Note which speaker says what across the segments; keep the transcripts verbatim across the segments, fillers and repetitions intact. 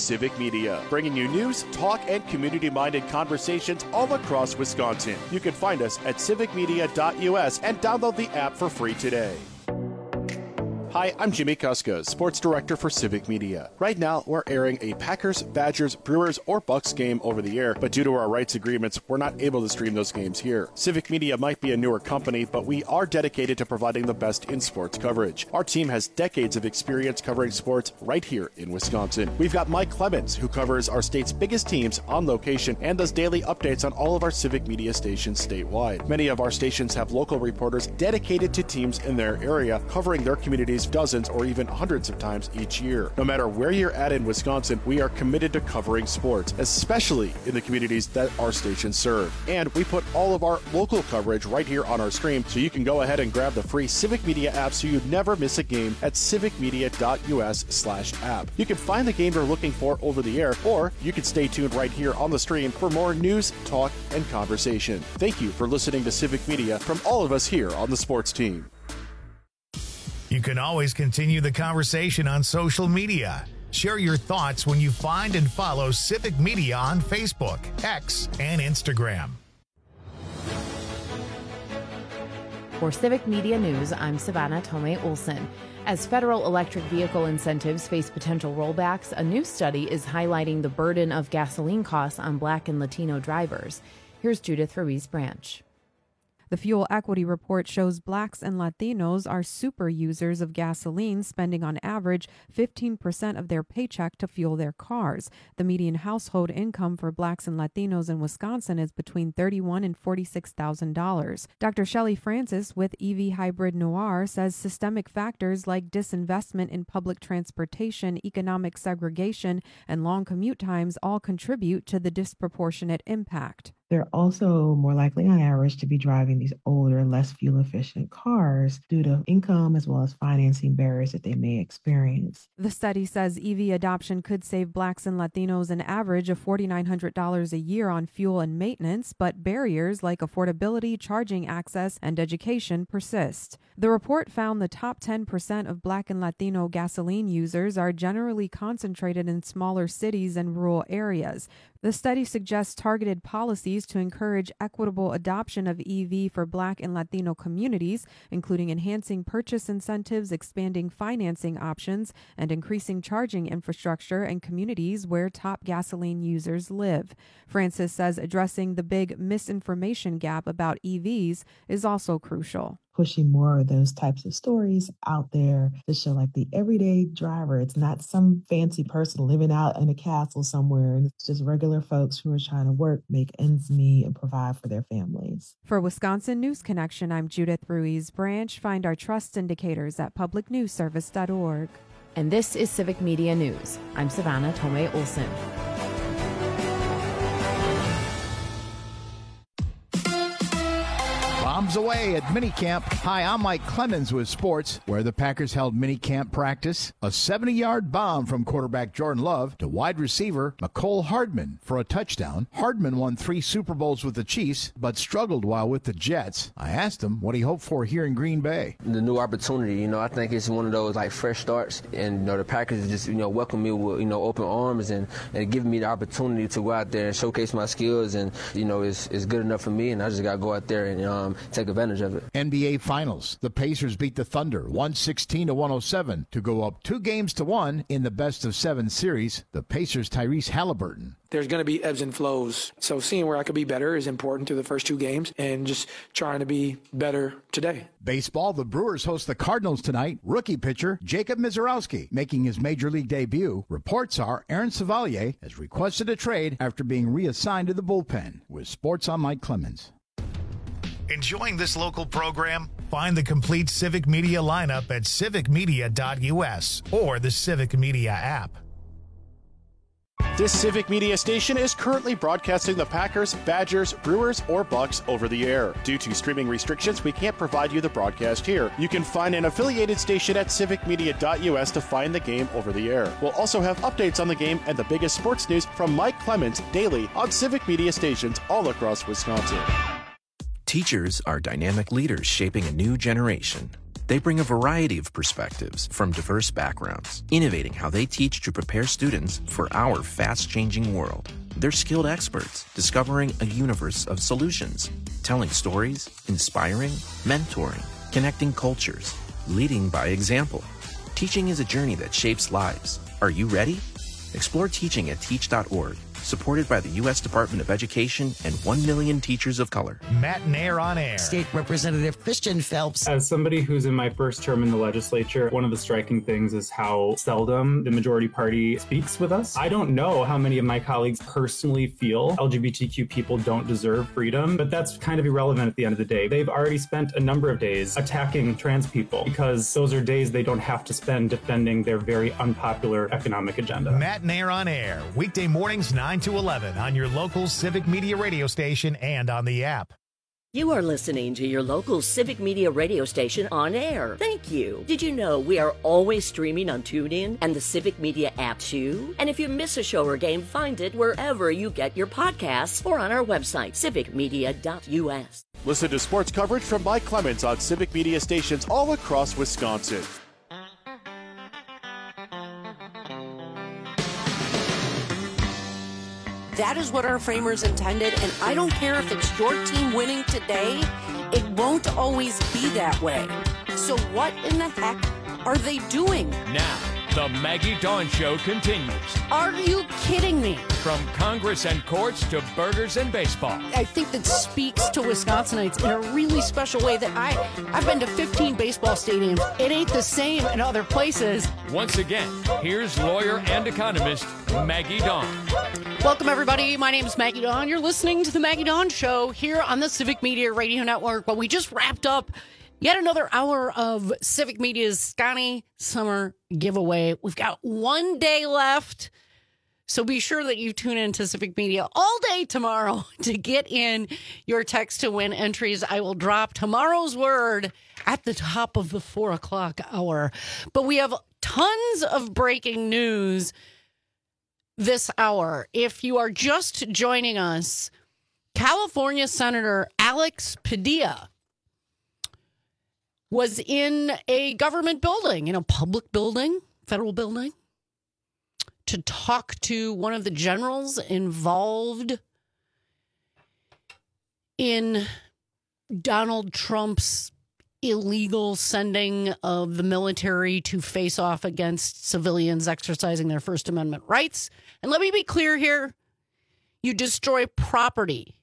Speaker 1: Civic Media, bringing you news, talk, and community-minded conversations all across Wisconsin. You can find us at civic media dot U S and download the app for free today. Hi, I'm Jimmy Kuska, Sports Director for Civic Media. Right now, we're airing a Packers, Badgers, Brewers, or Bucks game over the air, but due to our rights agreements, we're not able to stream those games here. Civic Media might be a newer company, but we are dedicated to providing the best in sports coverage. Our team has decades of experience covering sports right here in Wisconsin. We've got Mike Clemens, who covers our state's biggest teams on location and does daily updates on all of our Civic Media stations statewide. Many of our stations have local reporters dedicated to teams in their area, covering their communities dozens or even hundreds of times each year. No matter where you're at in Wisconsin, we are committed to covering sports, especially in the communities that our stations serve. And we put all of our local coverage right here on our stream, so you can go ahead and grab the free Civic Media app so you never miss a game at civic media dot U S slash app. You can find the game you're looking for over the air, or you can stay tuned right here on the stream for more news, talk, and conversation. Thank you for listening to Civic Media from all of us here on the sports team.
Speaker 2: You can always continue the conversation on social media. Share your thoughts when you find and follow Civic Media on Facebook, X, and Instagram.
Speaker 3: For Civic Media News, I'm Savannah Tomei Olson. As federal electric vehicle incentives face potential rollbacks, a new study is highlighting the burden of gasoline costs on Black and Latino drivers. Here's Judith Ruiz Branch.
Speaker 4: The Fuel Equity Report shows Blacks and Latinos are super users of gasoline, spending on average fifteen percent of their paycheck to fuel their cars. The median household income for Blacks and Latinos in Wisconsin is between thirty-one thousand dollars and forty-six thousand dollars. Doctor Shelley Francis with E V Hybrid Noir says systemic factors like disinvestment in public transportation, economic segregation, and long commute times all contribute to the disproportionate impact.
Speaker 5: They're also more likely on average to be driving these older, less fuel-efficient cars due to income as well as financing barriers that they may experience.
Speaker 4: The study says E V adoption could save Blacks and Latinos an average of four thousand nine hundred dollars a year on fuel and maintenance, but barriers like affordability, charging access, and education persist. The report found the top ten percent of Black and Latino gasoline users are generally concentrated in smaller cities and rural areas. The study suggests targeted policies to encourage equitable adoption of E V for Black and Latino communities, including enhancing purchase incentives, expanding financing options, and increasing charging infrastructure in communities where top gasoline users live. Francis says addressing the big misinformation gap about E Vs is also crucial.
Speaker 5: Pushing more of those types of stories out there to show like the everyday driver. It's not some fancy person living out in a castle somewhere. It's just regular folks who are trying to work, make ends meet, and provide for their families.
Speaker 4: For Wisconsin News Connection, I'm Judith Ruiz Branch. Find our trust indicators at public news service dot org.
Speaker 3: And this is Civic Media News. I'm Savannah Tomei Olson.
Speaker 6: Bombs away at minicamp. Hi, I'm Mike Clemens with sports, where the Packers held minicamp practice. A seventy-yard bomb from quarterback Jordan Love to wide receiver Mecole Hardman for a touchdown. Hardman won three Super Bowls with the Chiefs, but struggled while with the Jets. I asked him what he hoped for here in Green Bay.
Speaker 7: The new opportunity, you know, I think it's one of those like fresh starts, and you know the Packers just you know welcome me with you know open arms and and giving me the opportunity to go out there and showcase my skills, and you know it's it's good enough for me, and I just got to go out there and um. take advantage of it.
Speaker 6: N B A Finals. The Pacers beat the Thunder one sixteen to one oh seven to go up two games to one in the best of seven series. The Pacers' Tyrese Halliburton.
Speaker 8: There's going to be ebbs and flows. So seeing where I could be better is important to the first two games and just trying to be better today.
Speaker 6: Baseball, the Brewers host the Cardinals tonight. Rookie pitcher Jacob Mizorowski making his major league debut. Reports are Aaron Savalier has requested a trade after being reassigned to the bullpen. With sports, I'm Mike Clemens.
Speaker 2: Enjoying this local program? Find the complete Civic Media lineup at civic media dot U S or the Civic Media app.
Speaker 1: This Civic Media station is currently broadcasting the Packers, Badgers, Brewers, or Bucks over the air. Due to streaming restrictions, we can't provide you the broadcast here. You can find an affiliated station at civic media dot U S to find the game over the air. We'll also have updates on the game and the biggest sports news from Mike Clemens daily on Civic Media stations all across Wisconsin.
Speaker 9: Teachers are dynamic leaders shaping a new generation. They bring a variety of perspectives from diverse backgrounds, innovating how they teach to prepare students for our fast-changing world. They're skilled experts, discovering a universe of solutions, telling stories, inspiring, mentoring, connecting cultures, leading by example. Teaching is a journey that shapes lives. Are you ready? Explore teaching at teach dot org. Supported by the U S Department of Education and one million teachers of color.
Speaker 2: Matt Nair on air.
Speaker 10: State Representative Christian Phelps.
Speaker 11: As somebody who's in my first term in the legislature, one of the striking things is how seldom the majority party speaks with us. I don't know how many of my colleagues personally feel L G B T Q people don't deserve freedom, but that's kind of irrelevant at the end of the day. They've already spent a number of days attacking trans people because those are days they don't have to spend defending their very unpopular economic agenda.
Speaker 2: Matt Nair on air, weekday mornings nine to eleven on your local Civic Media radio station and on the app.
Speaker 12: You are listening to your local Civic Media radio station on air. Thank you. Did you know we are always streaming on TuneIn and the Civic Media app too? And if you miss a show or game, find it wherever you get your podcasts or on our website, civic media dot u s.
Speaker 1: Listen to sports coverage from Mike Clemens on Civic Media stations all across Wisconsin.
Speaker 13: That is what our framers intended, and I don't care if it's your team winning today, it won't always be that way. So what in the heck are they doing?
Speaker 14: Now, the Maggie Dawn Show continues.
Speaker 13: Are you kidding me?
Speaker 14: From Congress and courts to burgers and baseball.
Speaker 13: I think that speaks to Wisconsinites in a really special way that I, I've been to fifteen baseball stadiums. It ain't the same in other places.
Speaker 14: Once again, here's lawyer and economist Maggie Dawn.
Speaker 13: Welcome, everybody. My name is Maggie Dawn. You're listening to the Maggie Dawn Show here on the Civic Media Radio Network. Well, we just wrapped up yet another hour of Civic Media's Scotty Summer Giveaway. We've got one day left, so be sure that you tune in to Civic Media all day tomorrow to get in your text to win entries. I will drop tomorrow's word at the top of the four o'clock hour. But we have tons of breaking news this hour. If you are just joining us, California Senator Alex Padilla was in a government building, in a public building, federal building, to talk to one of the generals involved in Donald Trump's illegal sending of the military to face off against civilians exercising their First Amendment rights. And let me be clear here. You destroy property.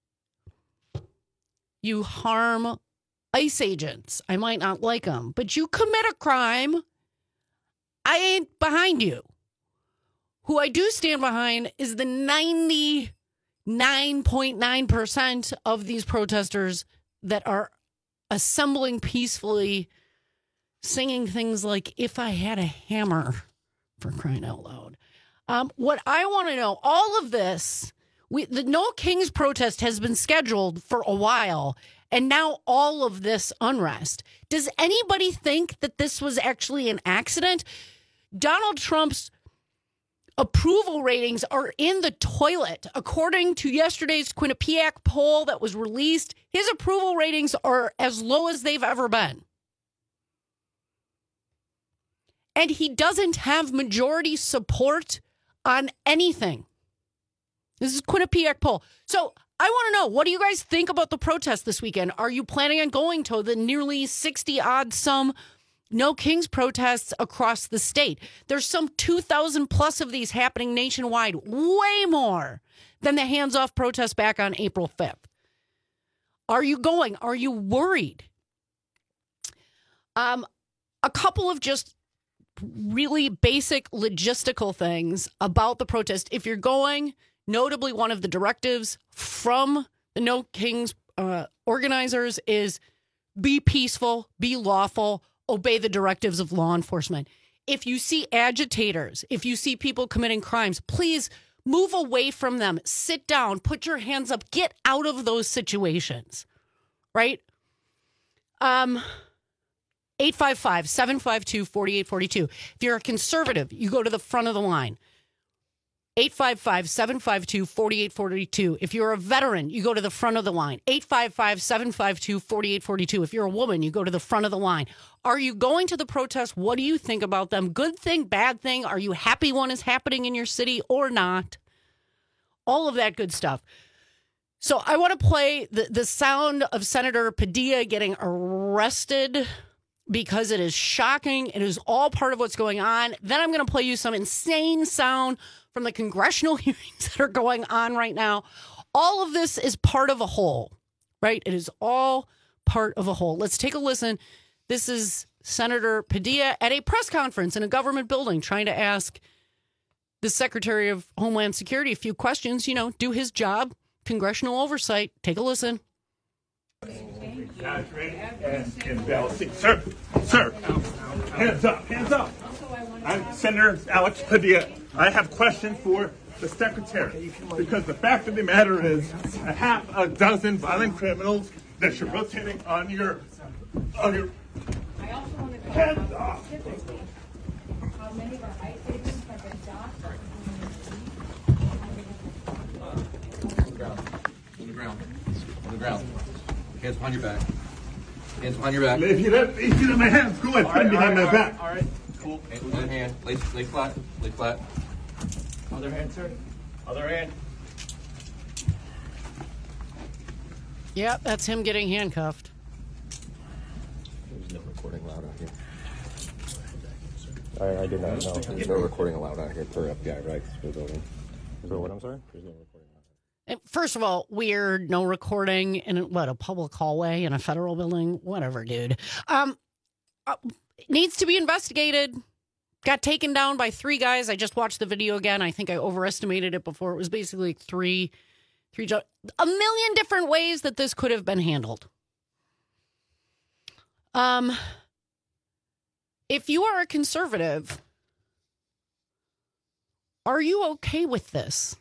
Speaker 13: You harm ICE agents. I might not like them, but you commit a crime. I ain't behind you. Who I do stand behind is the ninety-nine point nine percent of these protesters that are assembling peacefully, singing things like, "If I Had a Hammer," for crying out loud. Um, what I want to know, all of this, we, the No Kings protest has been scheduled for a while, and now all of this unrest. Does anybody think that this was actually an accident? Donald Trump's approval ratings are in the toilet. According to yesterday's Quinnipiac poll that was released, his approval ratings are as low as they've ever been. And he doesn't have majority support on anything. This is Quinnipiac poll. So I want to know, what do you guys think about the protest this weekend? Are you planning on going to the nearly sixty odd some No Kings protests across the state? There's some two thousand plus of these happening nationwide, way more than the hands-off protests back on April fifth. Are you going? Are you worried? Um, a couple of just really basic logistical things about the protest. If you're going, notably one of the directives from the No Kings uh, organizers is be peaceful, be lawful, obey the directives of law enforcement. If you see agitators, if you see people committing crimes, please move away from them. Sit down, put your hands up, get out of those situations, right? Um, eight five five, seven five two, four eight four two. If you're a conservative, you go to the front of the line. eight five five, seven five two, four eight four two. If you're a veteran, you go to the front of the line. eight five five, seven five two, four eight four two. If you're a woman, you go to the front of the line. Are you going to the protests? What do you think about them? Good thing, bad thing? Are you happy one is happening in your city or not? All of that good stuff. So I want to play the, the sound of Senator Padilla getting arrested because it is shocking. It is all part of what's going on. Then I'm going to play you some insane sound from the congressional hearings that are going on right now. All of this is part of a whole, right? It is all part of a whole. Let's take a listen. This is Senator Padilla at a press conference in a government building trying to ask the Secretary of Homeland Security a few questions, you know, do his job, congressional oversight. Take a listen.
Speaker 15: And, and balancing. Sir, sir, hands up, hands up. I'm Senator Alex Padilla. I have questions for the Secretary, because the fact of the matter is a half a dozen violent criminals that you're rotating on your, on your, hands up.
Speaker 16: How many of our ICE agents have been docked?
Speaker 17: On the ground. On the ground. Hands behind your back. Hands behind your back.
Speaker 15: If you let, if you let my hands go ahead, put them behind my back.
Speaker 17: All right. Cool. Other hand. Lay, lay flat. Lay flat.
Speaker 15: Other hand, sir. Other hand.
Speaker 13: Yep, that's him getting handcuffed.
Speaker 17: There's no recording allowed out here. I, I did not know. There's no recording allowed out here per F B I regs for the building. So what, I'm sorry? There's no recording allowed.
Speaker 13: First of all, weird, no recording in what, a public hallway in a federal building? Whatever, dude. Um, uh, needs to be investigated. Got taken down by three guys. I just watched the video again. I think I overestimated it before. It was basically like three, three, a million different ways that this could have been handled. Um, if you are a conservative, are you okay with this?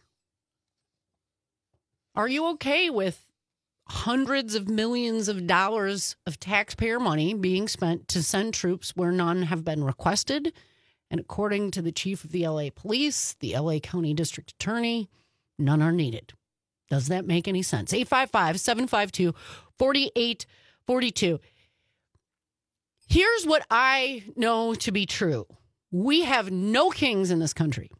Speaker 13: Are you okay with hundreds of millions of dollars of taxpayer money being spent to send troops where none have been requested? And according to the chief of the L A police, the L A County District Attorney, none are needed. Does that make any sense? eight five five, seven five two, four eight four two. Here's what I know to be true. We have no kings in this country.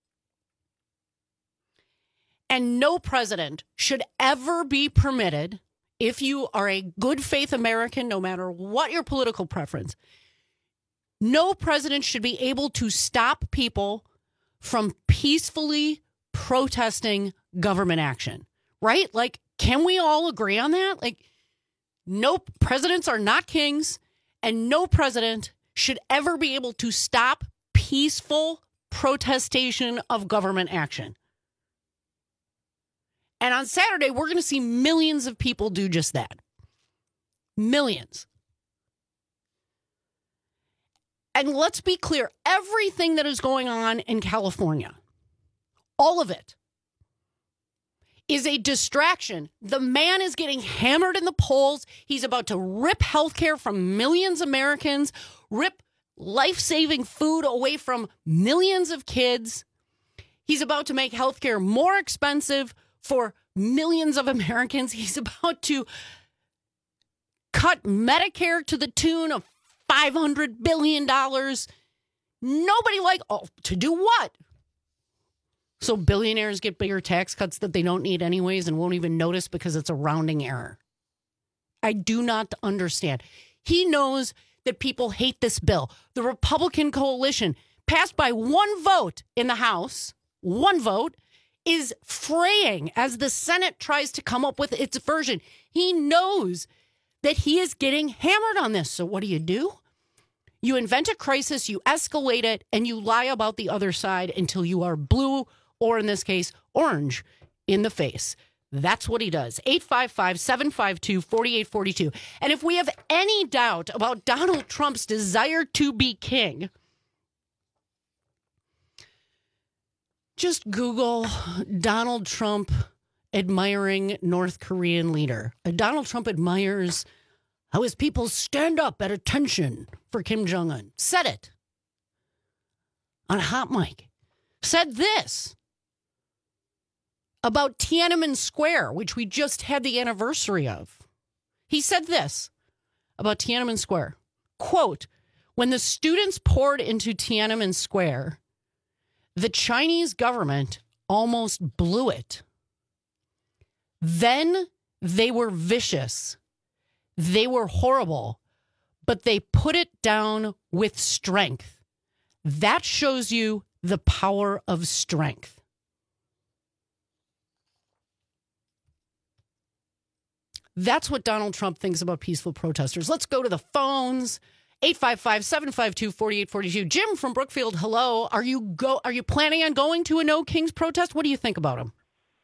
Speaker 13: And no president should ever be permitted, if you are a good faith American, no matter what your political preference, no president should be able to stop people from peacefully protesting government action, right? Like, can we all agree on that? Like, no, presidents are not kings, and no president should ever be able to stop peaceful protestation of government action. And on Saturday, we're going to see millions of people do just that. Millions. And let's be clear, everything that is going on in California, all of it, is a distraction. The man is getting hammered in the polls. He's about to rip healthcare from millions of Americans, rip life-saving food away from millions of kids. He's about to make healthcare more expensive for millions of Americans. He's about to cut Medicare to the tune of five hundred billion dollars. Nobody like, oh, to do what? So billionaires get bigger tax cuts that they don't need anyways and won't even notice because it's a rounding error. I do not understand. He knows that people hate this bill. The Republican coalition, passed by one vote in the House, one vote, is fraying as the Senate tries to come up with its version. He knows that he is getting hammered on this. So what do you do? You invent a crisis, you escalate it, and you lie about the other side until you are blue, or in this case, orange, in the face. That's what he does. eight five five, seven five two, four eight four two. And if we have any doubt about Donald Trump's desire to be king, just Google Donald Trump admiring North Korean leader. Donald Trump admires how his people stand up at attention for Kim Jong-un. Said it on a hot mic. Said this about Tiananmen Square, which we just had the anniversary of. He said this about Tiananmen Square. Quote, when the students poured into Tiananmen Square, the Chinese government almost blew it. Then they were vicious. They were horrible, but they put it down with strength. That shows you the power of strength. That's what Donald Trump thinks about peaceful protesters. Let's go to the phones. eight five five, seven five two, four eight four two. Jim from Brookfield, hello. Are you go? Are you planning on going to a No Kings protest? What do you think about them?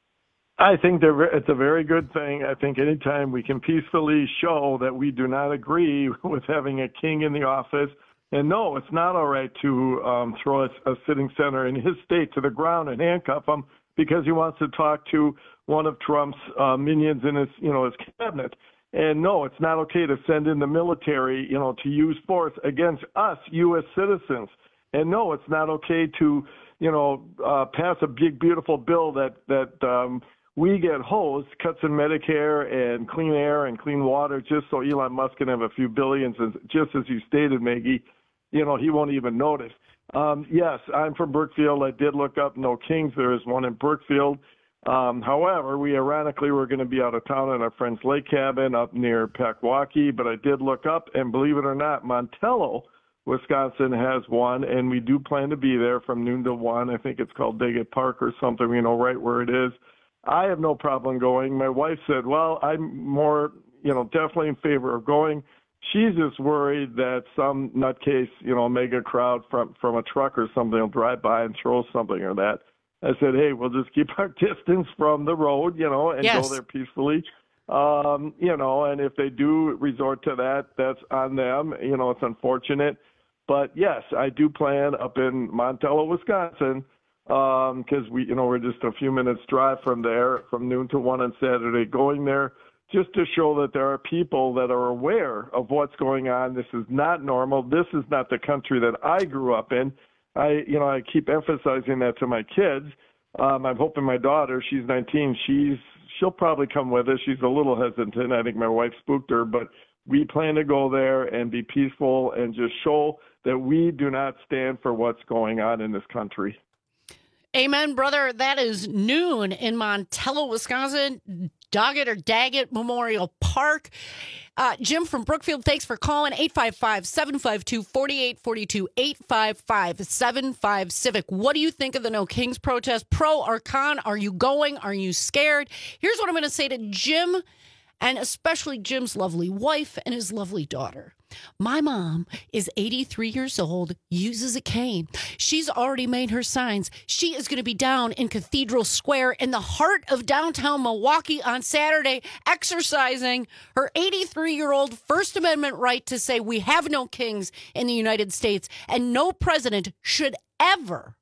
Speaker 18: I think they're, it's a very good thing. I think anytime we can peacefully show that we do not agree with having a king in the office, and no, it's not all right to um, throw a, a sitting senator in his state to the ground and handcuff him because he wants to talk to one of Trump's uh, minions in his, you know, his cabinet. And no, it's not okay to send in the military, you know, to use force against us, U S citizens. And no, it's not okay to, you know, uh, pass a big, beautiful bill that that um, we get hosed, cuts in Medicare and clean air and clean water, just so Elon Musk can have a few billions. And just as you stated, Maggie, you know, he won't even notice. Um, yes, I'm from Brookfield. I did look up No Kings. There is one in Brookfield. Um, however, we ironically were going to be out of town at our friend's lake cabin up near Pequawaki, but I did look up, and believe it or not, Montello, Wisconsin has one, and we do plan to be there from noon to one. I think it's called Daggett Park or something, you know, right where it is. I have no problem going. My wife said, well, I'm more, you know, definitely in favor of going. She's just worried that some nutcase, you know, mega crowd from, from a truck or something will drive by and throw something or that. I said, hey, we'll just keep our distance from the road, you know, and
Speaker 13: yes.
Speaker 18: go there peacefully. Um, you know, and if they do resort to that, that's on them. You know, it's unfortunate. But, yes, I do plan up in Montello, Wisconsin, because, um, we, you know, we're just a few minutes drive from there, from noon to one on Saturday, going there just to show that there are people that are aware of what's going on. This is not normal. This is not the country that I grew up in. I, you know, I keep emphasizing that to my kids. Um, I'm hoping my daughter, she's nineteen, she's, she'll probably come with us. She's a little hesitant. I think my wife spooked her, but we plan to go there and be peaceful and just show that we do not stand for what's going on in this country.
Speaker 13: Amen, brother. That is noon in Montello, Wisconsin, Doggett or Daggett Memorial Park. Uh, Jim from Brookfield, thanks for calling. eight five five, seven five two, four eight four two, eight five five, seven five Civic. What do you think of the No Kings protest? Pro or con? Are you going? Are you scared? Here's what I'm going to say to Jim, and especially Jim's lovely wife and his lovely daughter. My mom is eighty-three years old, uses a cane. She's already made her signs. She is going to be down in Cathedral Square in the heart of downtown Milwaukee on Saturday, exercising her eighty-three-year-old First Amendment right to say we have no kings in the United States, and no president should ever,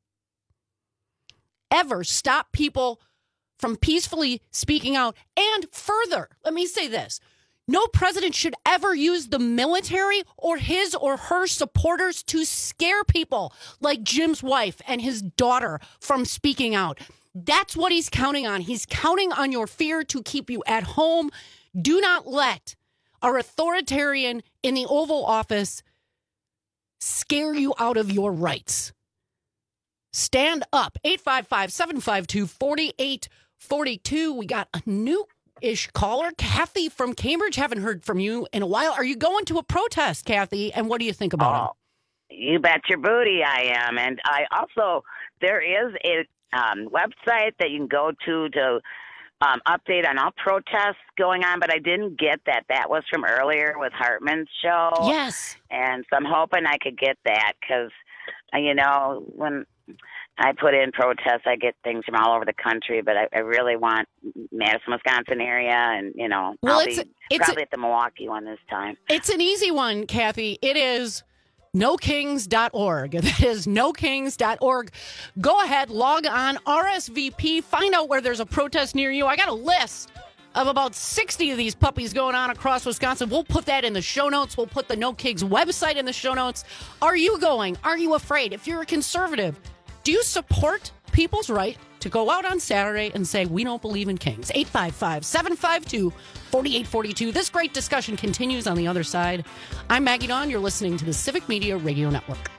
Speaker 13: ever stop people from peacefully speaking out. And further, let me say this. No president should ever use the military or his or her supporters to scare people like Jim's wife and his daughter from speaking out. That's what he's counting on. He's counting on your fear to keep you at home. Do not let our authoritarian in the Oval Office scare you out of your rights. Stand up. eight five five, seven five two, four eight four two. We got a new ish caller, Kathy from Cambridge. Haven't heard from you in a while. Are you going to a protest, Kathy? And what do you think about
Speaker 19: oh, it? You bet your booty I am. And I also, there is a um, website that you can go to to um, update on all protests going on, but I didn't get that. That was from earlier with Hartman's show.
Speaker 13: Yes.
Speaker 19: And so I'm hoping I could get that because, you know, when I put in protests, I get things from all over the country, but I, I really want Madison, Wisconsin area, and, you know,
Speaker 13: well,
Speaker 19: I'll
Speaker 13: it's,
Speaker 19: be
Speaker 13: it's
Speaker 19: probably
Speaker 13: a,
Speaker 19: at the Milwaukee one this time.
Speaker 13: It's an easy one, Kathy. It is no kings dot org. That is no kings dot org. Go ahead, log on, R S V P, find out where there's a protest near you. I got a list of about sixty of these puppies going on across Wisconsin. We'll put that in the show notes. We'll put the No Kings website in the show notes. Are you going? Are you afraid? If you're a conservative, do you support people's right to go out on Saturday and say, we don't believe in kings. eight five five, seven five two, four eight four two. This great discussion continues on the other side. I'm Maggie Dawn. You're listening to the Civic Media Radio Network.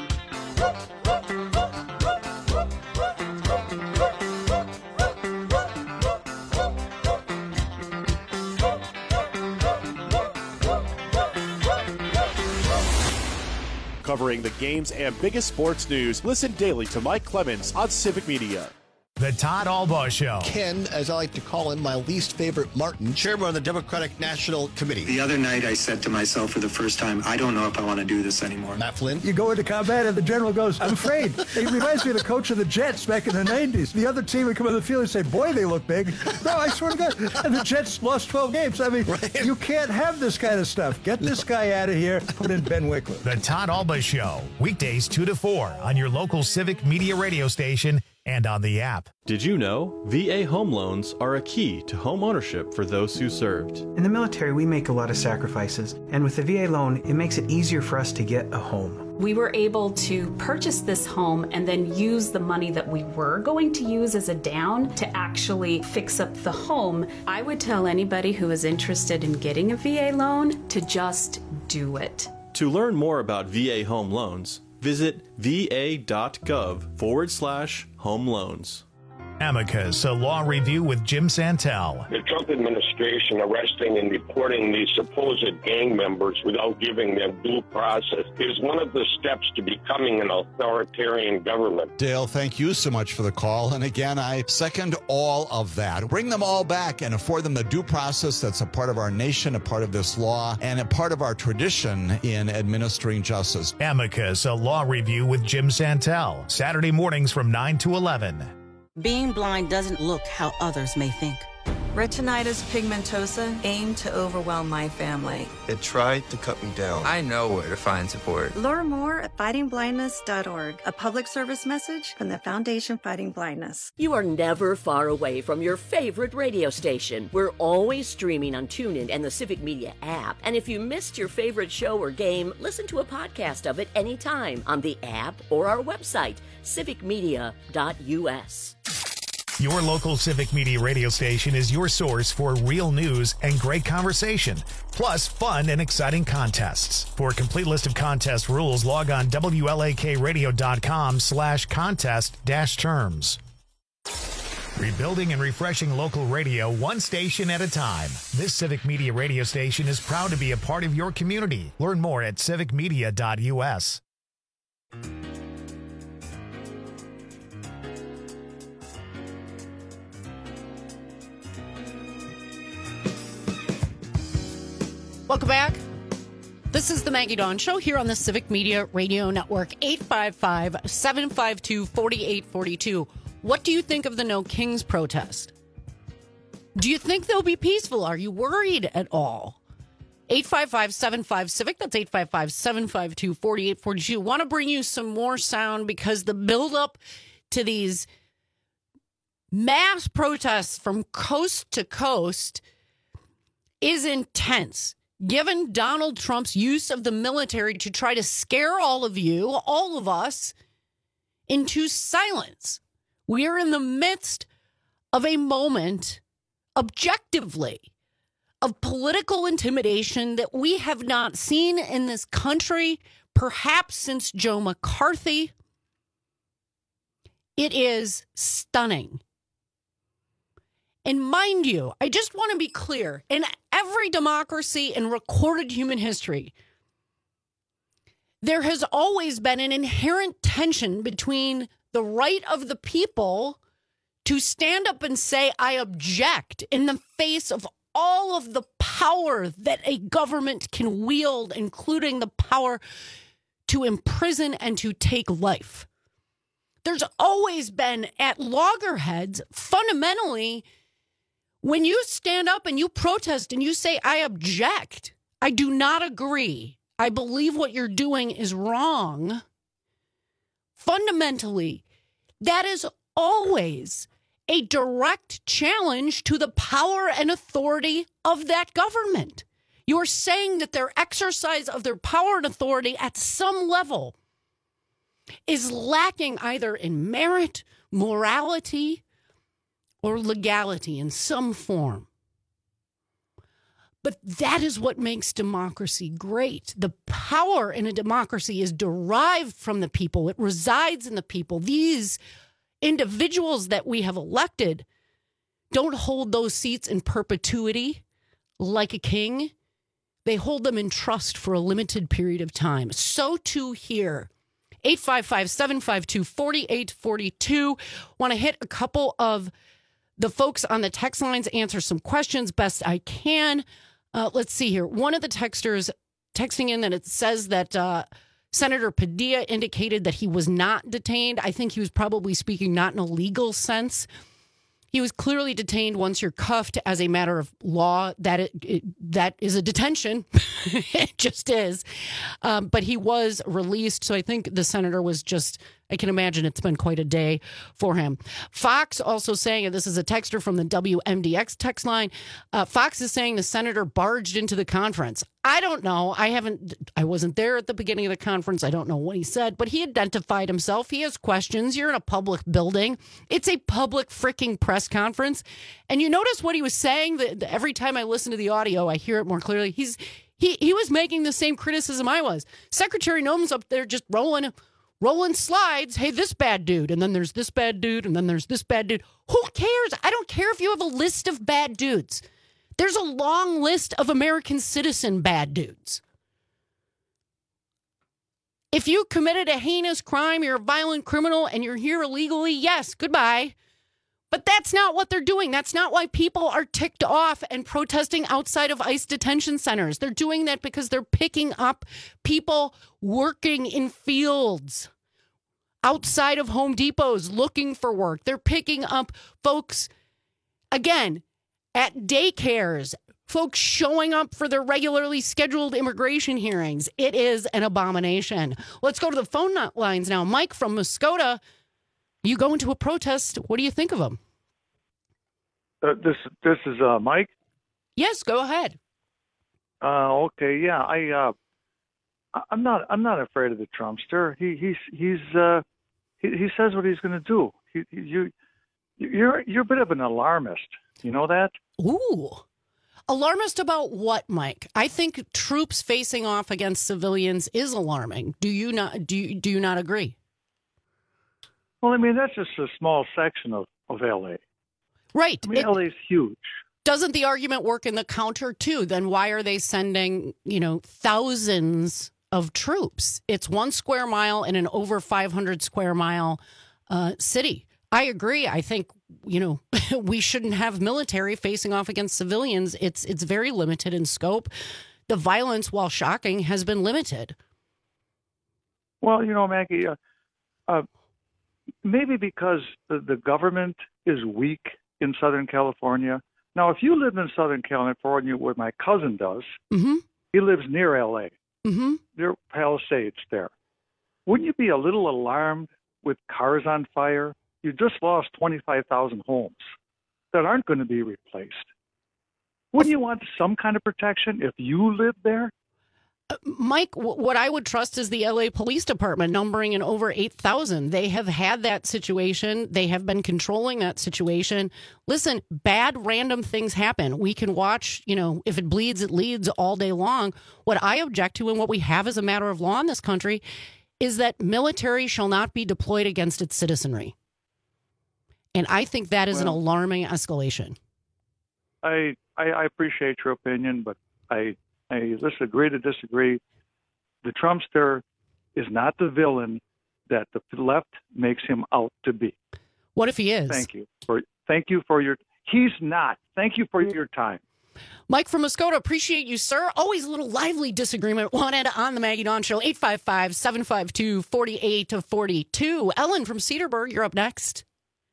Speaker 1: Covering the games and biggest sports news, listen daily to Mike Clemens on Civic Media.
Speaker 2: The Todd Albaugh Show.
Speaker 20: Ken, as I like to call him, my least favorite Martin, chairman of the Democratic National Committee.
Speaker 21: The other night I said to myself for the first time, I don't know if I want to do this anymore.
Speaker 20: Matt Flynn.
Speaker 22: You go into combat and the general goes, I'm afraid. It reminds me of the coach of the Jets back in the nineties. The other team would come on the field and say, boy, they look big. No, I swear to God. And the Jets lost twelve games. I mean, right. You can't have this kind of stuff. Get this guy out of here. Put in Ben Wickler.
Speaker 2: The Todd Albaugh Show. Weekdays two to four on your local Civic Media radio station and on the app.
Speaker 23: Did you know V A home loans are a key to home ownership for those who served?
Speaker 24: In the military, we make a lot of sacrifices, and with the V A loan, it makes it easier for us to get a home.
Speaker 25: We were able to purchase this home and then use the money that we were going to use as a down to actually fix up the home. I would tell anybody who is interested in getting a V A loan to just do it.
Speaker 23: To learn more about V A home loans, visit va.gov forward slash home loans.
Speaker 2: Amicus, a law review with Jim Santel.
Speaker 26: The Trump administration arresting and deporting these supposed gang members without giving them due process is one of the steps to becoming an authoritarian government.
Speaker 27: Dale, thank you so much for the call. And again, I second all of that. Bring them all back and afford them the due process that's a part of our nation, a part of this law, and a part of our tradition in administering justice.
Speaker 2: Amicus, a law review with Jim Santel. Saturday mornings from nine to eleven.
Speaker 28: Being blind doesn't look how others may think.
Speaker 29: Retinitis pigmentosa aimed to overwhelm my family.
Speaker 30: It tried to cut me down. I know where to find support.
Speaker 29: Learn more at fighting blindness dot org, a public service message from the Foundation Fighting Blindness.
Speaker 12: You are never far away from your favorite radio station. We're always streaming on TuneIn and the Civic Media app. And if you missed your favorite show or game, listen to a podcast of it anytime on the app or our website, civic media dot u s.
Speaker 2: Your local Civic Media radio station is your source for real news and great conversation, plus fun and exciting contests. For a complete list of contest rules, log on W L A K radio dot com slash contest dash terms. Rebuilding and refreshing local radio one station at a time. This Civic Media radio station is proud to be a part of your community. Learn more at civic media dot u s.
Speaker 13: Welcome back. This is the Maggie Dawn Show here on the Civic Media Radio Network. eight five five, seven five two, four eight four two. What do you think of the No Kings protest? Do you think they'll be peaceful? Are you worried at all? eight five five, seven five, CIVIC. That's eight five five, seven five two, four eight four two. Want to bring you some more sound because the buildup to these mass protests from coast to coast is intense. Given Donald Trump's use of the military to try to scare all of you, all of us, into silence. We are in the midst of a moment, objectively, of political intimidation that we have not seen in this country, perhaps since Joe McCarthy. It is stunning. And mind you, I just want to be clear, in every democracy in recorded human history, there has always been an inherent tension between the right of the people to stand up and say, I object, in the face of all of the power that a government can wield, including the power to imprison and to take life. There's always been, at loggerheads, fundamentally, when you stand up and you protest and you say, I object, I do not agree, I believe what you're doing is wrong, fundamentally, that is always a direct challenge to the power and authority of that government. You're saying that their exercise of their power and authority at some level is lacking either in merit morality or legality in some form. But that is what makes democracy great. The power in a democracy is derived from the people. It resides in the people. These individuals that we have elected don't hold those seats in perpetuity like a king. They hold them in trust for a limited period of time. So too here. eight five five, seven five two, four eight four two. Want to hit a couple of the folks on the text lines, answer some questions best I can. Uh, let's see here. One of the texters texting in that it says that uh, Senator Padilla indicated that he was not detained. I think he was probably speaking not in a legal sense. He was clearly detained once you're cuffed as a matter of law. That it, it, that is a detention. It just is. Um, but he was released. So I think the senator was just, I can imagine it's been quite a day for him. Fox also saying, and this is a texter from the W M D X text line, uh, Fox is saying the senator barged into the conference. I don't know. I haven't, I wasn't there at the beginning of the conference. I don't know what he said, but he identified himself. He has questions. You're in a public building. It's a public freaking press conference. And you notice what he was saying? That every time I listen to the audio, I hear it more clearly. He's, he, he was making the same criticism I was. Secretary Noem's up there just rolling Rolling slides. Hey, this bad dude. And then there's this bad dude. And then there's this bad dude. Who cares? I don't care if you have a list of bad dudes. There's a long list of American citizen bad dudes. If you committed a heinous crime, you're a violent criminal, and you're here illegally, yes, goodbye. But that's not what they're doing. That's not why people are ticked off and protesting outside of ICE detention centers. They're doing that because they're picking up people working in fields outside of Home Depots looking for work. They're picking up folks, again, at daycares, folks showing up for their regularly scheduled immigration hearings. It is an abomination. Let's go to the phone lines now. Mike from Muskota. You go into a protest. What do you think of them?
Speaker 3: Uh, this this is uh, Mike.
Speaker 13: Yes, go ahead.
Speaker 3: Uh, okay, yeah, I uh, I'm not I'm not afraid of the Trumpster. He he's he's uh, he, he says what he's going to do. He, he, you you're you're a bit of an alarmist. You know that?
Speaker 13: Ooh. Alarmist about what, Mike? I think troops facing off against civilians is alarming. Do you not do you, do you not agree?
Speaker 3: Well, I mean, that's just a small section of, of L A.
Speaker 13: Right.
Speaker 3: I mean,
Speaker 13: it,
Speaker 3: L A's huge.
Speaker 13: Doesn't the argument work in the counter, too? Then why are they sending, you know, thousands of troops? It's one square mile in an over five hundred square mile uh, city. I agree. I think, you know, we shouldn't have military facing off against civilians. It's, it's very limited in scope. The violence, while shocking, has been limited.
Speaker 3: Well, you know, Maggie, uh, uh, maybe because the, the government is weak in Southern California. Now, if you live in Southern California, where my cousin does,
Speaker 13: mm-hmm.
Speaker 3: he lives near L A.
Speaker 13: Mm-hmm.
Speaker 3: There are Palisades there. Wouldn't you be a little alarmed with cars on fire? You just lost twenty-five thousand homes that aren't going to be replaced. Wouldn't you want some kind of protection if you lived there?
Speaker 13: Mike, what I would trust is the L A Police Department, numbering in over eight thousand. They have had that situation. They have been controlling that situation. Listen, bad random things happen. We can watch, you know, if it bleeds, it leads all day long. What I object to and what we have as a matter of law in this country is that military shall not be deployed against its citizenry. And I think that is well, an alarming escalation.
Speaker 3: I, I I appreciate your opinion, but I I let's agree to disagree. The Trumpster is not the villain that the left makes him out to be.
Speaker 13: What if he is?
Speaker 3: Thank you for thank you for your. He's not. Thank you for your time.
Speaker 13: Mike from Muskota, appreciate you, sir. Always a little lively disagreement wanted on the Maggie Dawn Show. eight five five, seven five two, four eight four two. Ellen from Cedarburg, you're up next.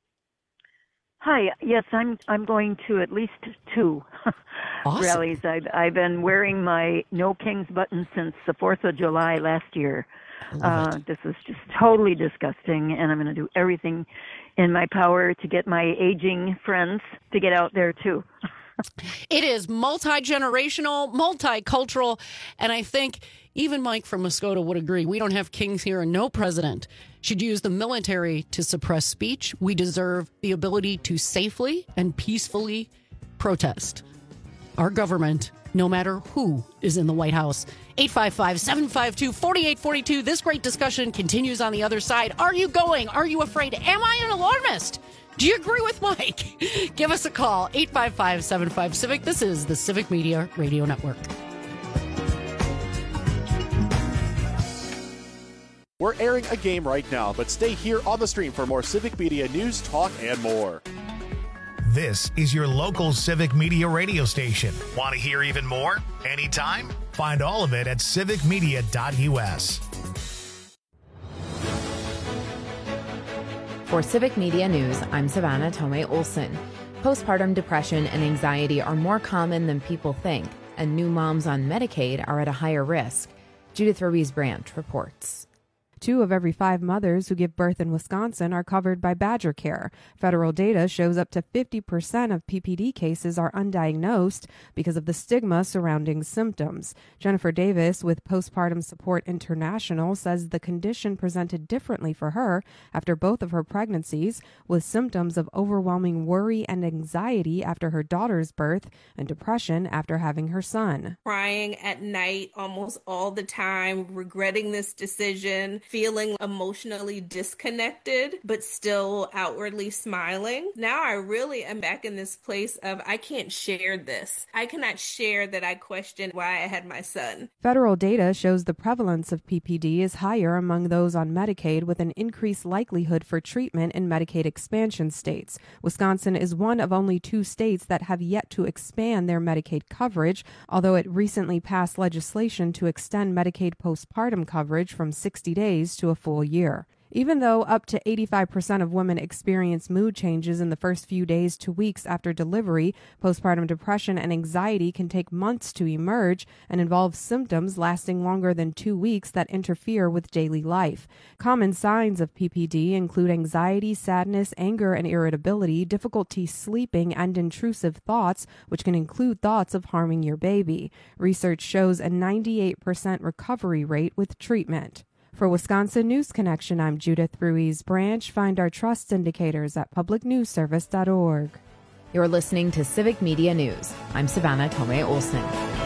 Speaker 4: Hi. Yes, I'm. I'm going to at least two
Speaker 13: awesome.
Speaker 4: rallies. I've I've been wearing my No Kings button since the Fourth of July last year. Uh, this is just totally disgusting, and I'm going to do everything in my power to get my aging friends to get out there too.
Speaker 13: It is multi-generational, multicultural, and I think even Mike from Muskota would agree. We don't have kings here, and no president should use the military to suppress speech. We deserve the ability to safely and peacefully protest our government, no matter who is in the White House. eight five five, seven five two, four eight four two. This great discussion continues on the other side. Are you going? Are you afraid? Am I an alarmist? Do you agree with Mike? Give us a call, eight five five, seven five, Civic. This is the Civic Media Radio Network.
Speaker 1: We're airing a game right now, but stay here on the stream for more Civic Media news, talk, and more.
Speaker 2: This is your local Civic Media radio station. Want to hear even more? Anytime? Find all of it at civic media dot u s.
Speaker 5: For Civic Media News, I'm Savannah Tomei Olson. Postpartum depression and anxiety are more common than people think, and new moms on Medicaid are at a higher risk. Judith Ruiz Branch reports.
Speaker 6: Two of every five mothers who give birth in Wisconsin are covered by Badger Care. Federal data shows up to fifty percent of P P D cases are undiagnosed because of the stigma surrounding symptoms. Jennifer Davis with Postpartum Support International says the condition presented differently for her after both of her pregnancies, with symptoms of overwhelming worry and anxiety after her daughter's birth and depression after having her son.
Speaker 7: Crying at night almost all the time, regretting this decision, feeling emotionally disconnected, but still outwardly smiling. Now I really am back in this place of I can't share this. I cannot share that I questioned why I had my son.
Speaker 6: Federal data shows the prevalence of P P D is higher among those on Medicaid, with an increased likelihood for treatment in Medicaid expansion states. Wisconsin is one of only two states that have yet to expand their Medicaid coverage, although it recently passed legislation to extend Medicaid postpartum coverage from sixty days to a full year. Even though up to eighty-five percent of women experience mood changes in the first few days to weeks after delivery, postpartum depression and anxiety can take months to emerge and involve symptoms lasting longer than two weeks that interfere with daily life. Common signs of P P D include anxiety, sadness, anger and irritability, difficulty sleeping, and intrusive thoughts, which can include thoughts of harming your baby. Research shows a ninety-eight percent recovery rate with treatment. For Wisconsin News Connection, I'm Judith Ruiz Branch. Find our trust indicators at public news service dot org.
Speaker 5: You're listening to Civic Media News. I'm Savannah Tomei Olson.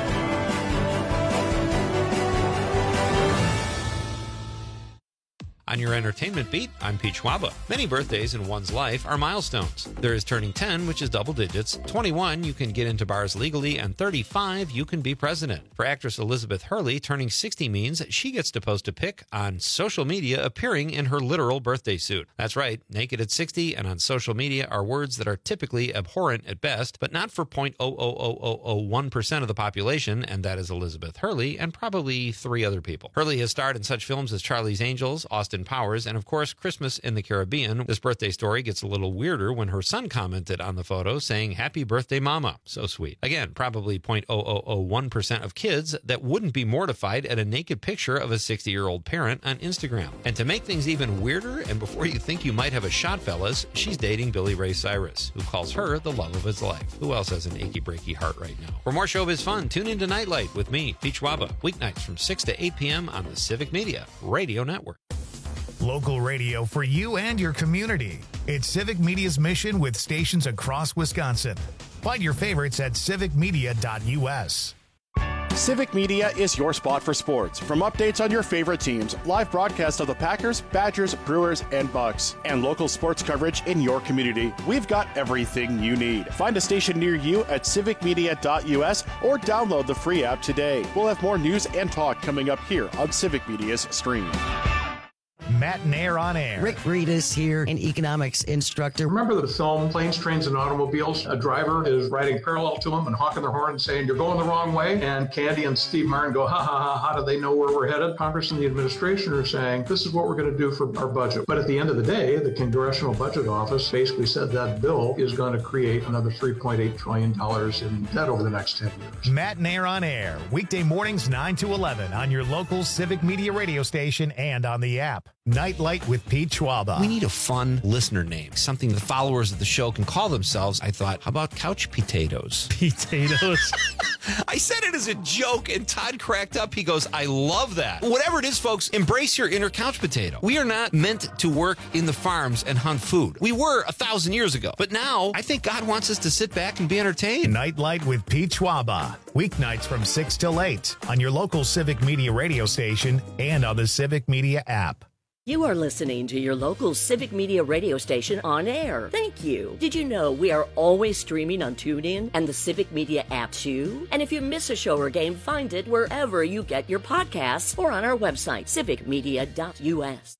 Speaker 8: On your entertainment beat, I'm Pete Schwaba. Many birthdays in one's life are milestones. There is turning ten, which is double digits, twenty-one, you can get into bars legally, and thirty-five, you can be president. For actress Elizabeth Hurley, turning sixty means she gets to post a pic on social media appearing in her literal birthday suit. That's right, naked at sixty and on social media are words that are typically abhorrent at best, but not for zero point zero zero zero zero zero one percent of the population, and that is Elizabeth Hurley and probably three other people. Hurley has starred in such films as Charlie's Angels, Austin Powers, and of course Christmas in the Caribbean. This birthday story gets a little weirder when her son commented on the photo saying, "Happy birthday, Mama." So sweet. Again, probably zero point zero zero zero one percent of kids that wouldn't be mortified at a naked picture of a sixty-year-old parent on Instagram. And to make things even weirder, and before you think you might have a shot, fellas, she's dating Billy Ray Cyrus, who calls her the love of his life. Who else has an achy-breaky heart right now? For more showbiz fun, tune into Nightlight with me, Pete Schwaba, weeknights from six to eight p.m. on the Civic Media Radio Network.
Speaker 2: Local radio for you and your community. It's Civic Media's mission with stations across Wisconsin. Find your favorites at civic media dot u s.
Speaker 1: Civic Media is your spot for sports. From updates on your favorite teams, live broadcasts of the Packers, Badgers, Brewers, and Bucks, and local sports coverage in your community, we've got everything you need. Find a station near you at civic media dot u s or download the free app today. We'll have more news and talk coming up here on Civic Media's stream.
Speaker 2: Matt Nair on air.
Speaker 9: Rick Breedis here, an economics instructor.
Speaker 10: Remember the film Planes, Trains, and Automobiles? A driver is riding parallel to him and honking their horn and saying, "You're going the wrong way." And Candy and Steve Martin go, ha, ha, ha, how do they know where we're headed? Congress and the administration are saying, this is what we're going to do for our budget. But at the end of the day, the Congressional Budget Office basically said that bill is going to create another three point eight trillion dollars in debt over the next ten years.
Speaker 2: Matt Nair on air, weekday mornings nine to eleven on your local Civic Media radio station and on the app. Nightlight with Pete Schwaba.
Speaker 8: We need a fun listener name, something the followers of the show can call themselves. I thought, how about couch potatoes?
Speaker 11: Potatoes.
Speaker 8: I said it as a joke, and Todd cracked up. He goes, I love that. Whatever it is, folks, embrace your inner couch potato. We are not meant to work in the farms and hunt food. We were a thousand years ago. But now, I think God wants us to sit back and be entertained.
Speaker 2: Nightlight with Pete Schwaba. Weeknights from six till eight on your local Civic Media radio station and on the Civic Media app.
Speaker 12: You are listening to your local Civic Media radio station on air. Thank you. Did you know we are always streaming on TuneIn and the Civic Media app too? And if you miss a show or game, find it wherever you get your podcasts or on our website, civic media dot u s.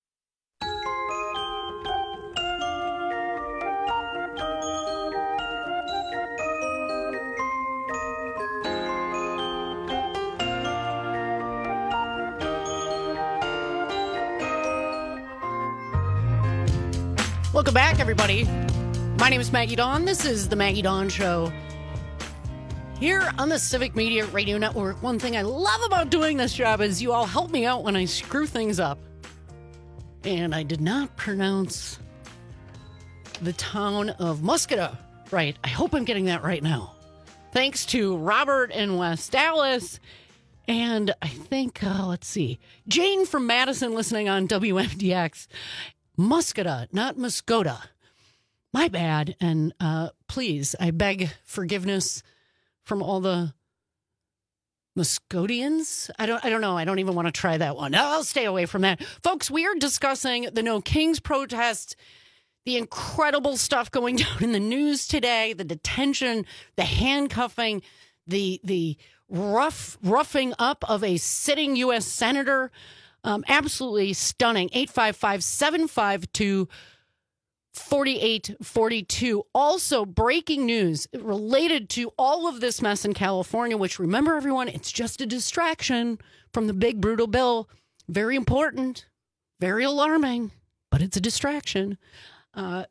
Speaker 13: Welcome back, everybody. My name is Maggie Dawn. This is the Maggie Dawn Show here on the Civic Media Radio Network. One thing I love about doing this job is you all help me out when I screw things up. And I did not pronounce the town of Muscata right. I hope I'm getting that right now. Thanks to Robert in West Dallas. And I think, uh, let's see, Jane from Madison listening on W M D X. Muscata, not Muscota. My bad. And uh, please, I beg forgiveness from all the Muscotians. I don't I don't know. I don't even want to try that one. I'll stay away from that. Folks, we are discussing the No Kings protest, the incredible stuff going down in the news today, the detention, the handcuffing, the the rough roughing up of a sitting U S senator. Um, absolutely stunning. eight five five, seven five two, four eight four two. Also, breaking news related to all of this mess in California, which, remember, everyone, it's just a distraction from the big, brutal bill. Very important, very alarming, but it's a distraction. Uh,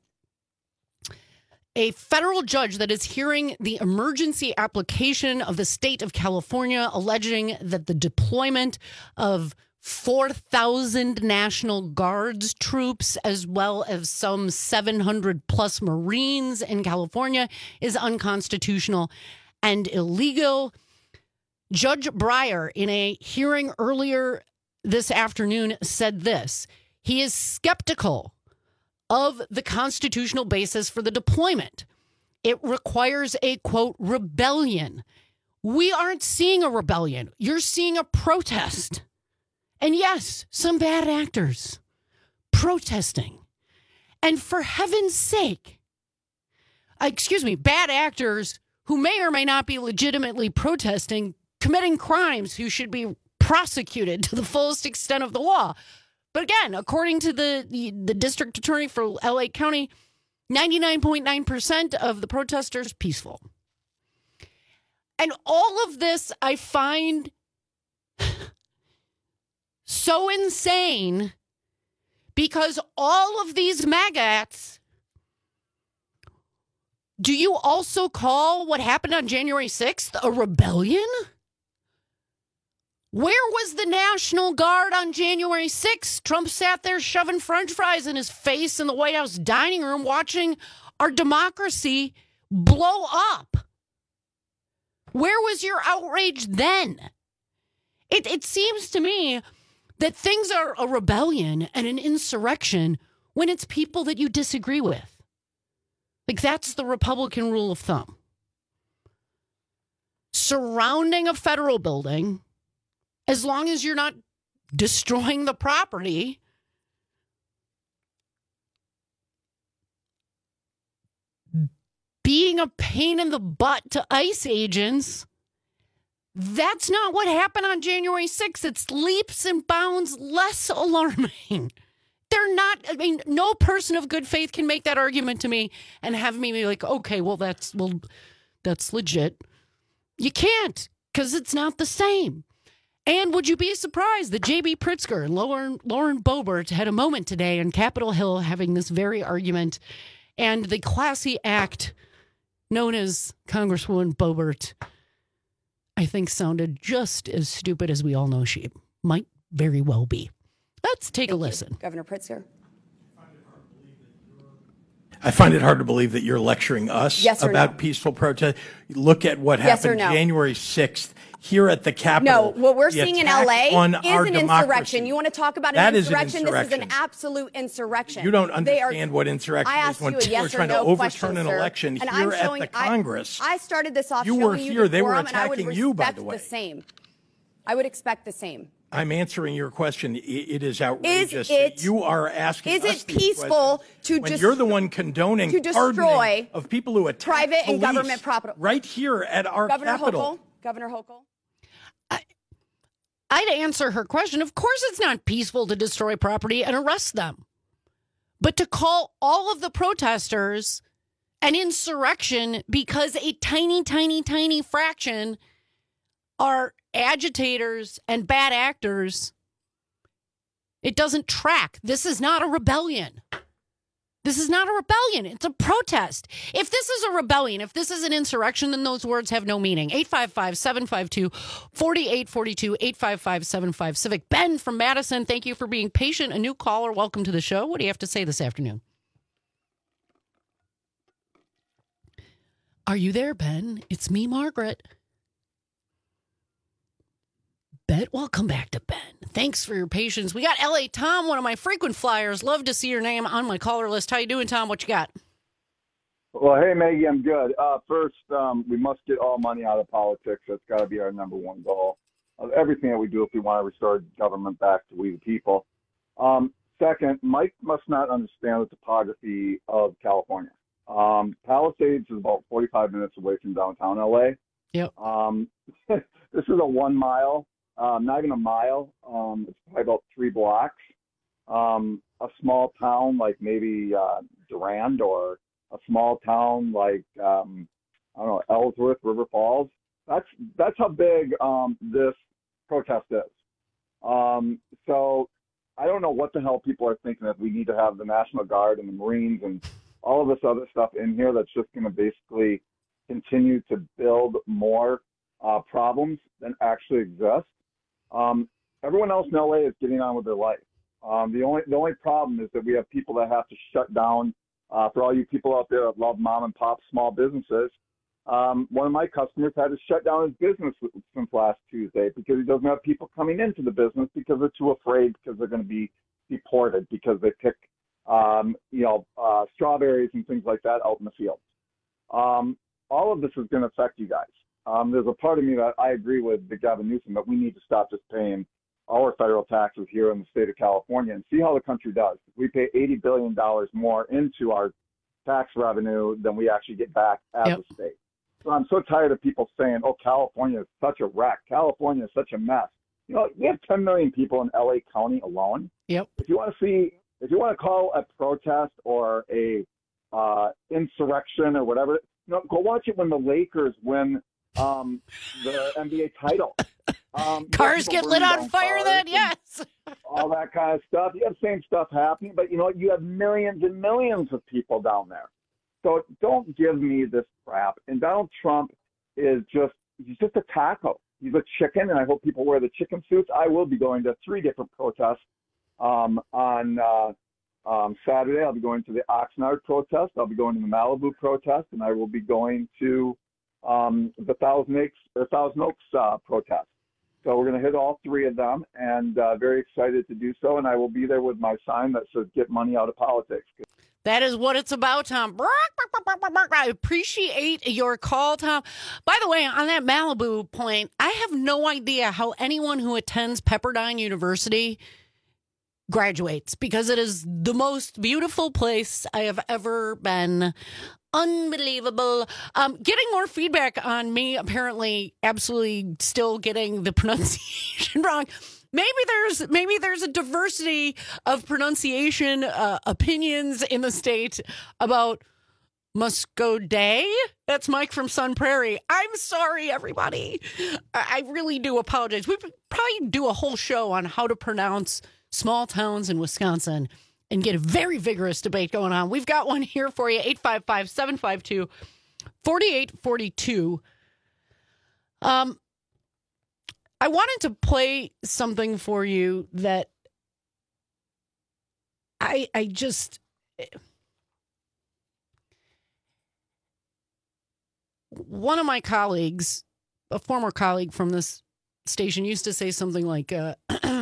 Speaker 13: a federal judge that is hearing the emergency application of the state of California alleging that the deployment of four thousand National Guards troops, as well as some seven hundred plus Marines in California, is unconstitutional and illegal. Judge Breyer, in a hearing earlier this afternoon, said this. He is skeptical of the constitutional basis for the deployment. It requires a, quote, rebellion. We aren't seeing a rebellion. You're seeing a protest. And yes, some bad actors protesting. And for heaven's sake, uh, excuse me, bad actors who may or may not be legitimately protesting, committing crimes, who should be prosecuted to the fullest extent of the law. But again, according to the, the, the district attorney for L A County, ninety-nine point nine percent of the protesters peaceful. And all of this I find so insane because all of these maggots, do you also call what happened on January sixth a rebellion? Where was the National Guard on January sixth? Trump sat there shoving French fries in his face in the White House dining room watching our democracy blow up. Where was your outrage then? It, it seems to me that things are a rebellion and an insurrection when it's people that you disagree with. Like, that's the Republican rule of thumb. Surrounding a federal building, as long as you're not destroying the property, being a pain in the butt to ICE agents, that's not what happened on January sixth. It's leaps and bounds less alarming. They're not, I mean, no person of good faith can make that argument to me and have me be like, okay, well, that's, well, that's legit. You can't, because it's not the same. And would you be surprised that J B. Pritzker and Lauren, Lauren Boebert had a moment today on Capitol Hill having this very argument, and the classy act known as Congresswoman Boebert, I think, sounded just as stupid as we all know she might very well be. Let's take
Speaker 11: Thank
Speaker 13: a
Speaker 11: you.
Speaker 13: listen.
Speaker 11: Governor Pritzker.
Speaker 14: I find it hard to believe that you're lecturing us
Speaker 11: Yes or
Speaker 14: about
Speaker 11: no?
Speaker 14: peaceful protest. Look at what
Speaker 11: Yes or
Speaker 14: happened
Speaker 11: no?
Speaker 14: January sixth here at the Capitol.
Speaker 11: No, what we're
Speaker 14: The
Speaker 11: seeing in
Speaker 14: attack
Speaker 11: L A
Speaker 14: on
Speaker 11: is
Speaker 14: our
Speaker 11: an
Speaker 14: democracy.
Speaker 11: insurrection. You want to talk about
Speaker 14: That
Speaker 11: an
Speaker 14: is an
Speaker 11: insurrection? This is an
Speaker 14: insurrection.
Speaker 11: absolute insurrection.
Speaker 14: You don't
Speaker 11: They are-
Speaker 14: understand what insurrection
Speaker 11: I
Speaker 14: is
Speaker 11: asked
Speaker 14: when
Speaker 11: you a
Speaker 14: people
Speaker 11: yes
Speaker 14: are
Speaker 11: or
Speaker 14: trying
Speaker 11: no
Speaker 14: to
Speaker 11: question,
Speaker 14: overturn an
Speaker 11: sir.
Speaker 14: election
Speaker 11: And
Speaker 14: here
Speaker 11: I'm
Speaker 14: at
Speaker 11: showing,
Speaker 14: the
Speaker 11: I-
Speaker 14: Congress.
Speaker 11: I, started this off
Speaker 14: You
Speaker 11: showing
Speaker 14: were
Speaker 11: you
Speaker 14: here.
Speaker 11: the
Speaker 14: They were
Speaker 11: forum, and I would
Speaker 14: attacking you, by
Speaker 11: respect
Speaker 14: the way.
Speaker 11: same. I would expect the same.
Speaker 14: I'm answering your question. I- It is outrageous.
Speaker 11: it-
Speaker 14: that you are asking
Speaker 11: is
Speaker 14: us
Speaker 11: it
Speaker 14: these
Speaker 11: peaceful
Speaker 14: questions
Speaker 11: to
Speaker 14: when
Speaker 11: just-
Speaker 14: you're the one condoning
Speaker 11: to destroy
Speaker 14: pardoning of people who attack
Speaker 11: private and
Speaker 14: police
Speaker 11: government property
Speaker 14: right here at our
Speaker 11: Governor
Speaker 14: Capitol.
Speaker 11: Hochul, Governor Hochul.
Speaker 13: I'd answer her question. Of course, it's not peaceful to destroy property and arrest them. But to call all of the protesters an insurrection because a tiny, tiny, tiny fraction are agitators and bad actors, it doesn't track. This is not a rebellion. This is not a rebellion. It's a protest. If this is a rebellion, if this is an insurrection, then those words have no meaning. eight five five, seven five two, four eight four two, eight five five, seven five Civic. Ben from Madison, thank you for being patient. A new caller, welcome to the show. What do you have to say this afternoon? Are you there, Ben? It's me, Margaret. Ben, welcome back to Ben. Thanks for your patience. We got L A Tom, one of my frequent flyers. Love to see your name on my caller list. How you doing, Tom? What you got?
Speaker 15: Well, hey, Maggie, I'm good. Uh, first, um, we must get all money out of politics. That's got to be our number one goal of everything that we do if we want to restore government back to we the people. Um, second, Mike must not understand the topography of California. Um, Palisades is about forty-five minutes away from downtown L A.
Speaker 13: Yep.
Speaker 15: Um, this is a one mile, um, not even a mile. Um, it's probably about three blocks. Um, a small town like maybe uh, Durand or a small town like um, I don't know, Ellsworth, River Falls. That's that's how big um, this protest is. Um, so I don't know what the hell people are thinking that we need to have the National Guard and the Marines and all of this other stuff in here that's just going to basically continue to build more uh, problems than actually exist. Um, everyone else in L A is getting on with their life. Um, the only the only problem is that we have people that have to shut down. Uh, for all you people out there that love mom and pop small businesses, um, one of my customers had to shut down his business since last Tuesday because he doesn't have people coming into the business because they're too afraid because they're going to be deported because they pick, um, you know, uh, strawberries and things like that out in the fields. Um, all of this is going to affect you guys. Um, there's a part of me that I agree with the Gavin Newsom that we need to stop just paying our federal taxes here in the state of California and see how the country does. We pay eighty billion dollars more into our tax revenue than we actually get back as
Speaker 13: Yep.
Speaker 15: a state. So I'm so tired of people saying, oh, California is such a wreck. California is such a mess. You know, we have ten million people in L A County alone.
Speaker 13: Yep.
Speaker 15: If you want to see, if you want to call a protest or a uh, insurrection or whatever, you know, go watch it when the Lakers win um, the N B A title. Um,
Speaker 13: Cars
Speaker 15: people
Speaker 13: get lit
Speaker 15: burning
Speaker 13: on
Speaker 15: down
Speaker 13: fire
Speaker 15: cars
Speaker 13: then?
Speaker 15: and
Speaker 13: Yes.
Speaker 15: all that kind of stuff. You have the same stuff happening, but you know, you have millions and millions of people down there. So don't give me this crap. And Donald Trump is just, he's just a taco. He's a chicken, and I hope people wear the chicken suits. I will be going to three different protests um, on uh, um, Saturday. I'll be going to the Oxnard protest. I'll be going to the Malibu protest, and I will be going to um, the Thousand Oaks, or Thousand Oaks uh, protest. So we're going to hit all three of them, and uh, very excited to do so. And I will be there with my sign that says "Get money out of politics."
Speaker 13: That is what it's about, Tom. I appreciate your call, Tom. By the way, on that Malibu point, I have no idea how anyone who attends Pepperdine University graduates because it is the most beautiful place I have ever been. Unbelievable. Um, getting more feedback on me, apparently absolutely still getting the pronunciation wrong. Maybe there's maybe there's a diversity of pronunciation uh, opinions in the state about Muscoday. That's Mike from Sun Prairie. I'm sorry, everybody. I, I really do apologize. We could probably do a whole show on how to pronounce small towns in Wisconsin and get a very vigorous debate going on. We've got one here for you, eight five five, seven five two, four eight four two. Um, I wanted to play something for you that I I just one of my colleagues, a former colleague from this station, used to say something like uh,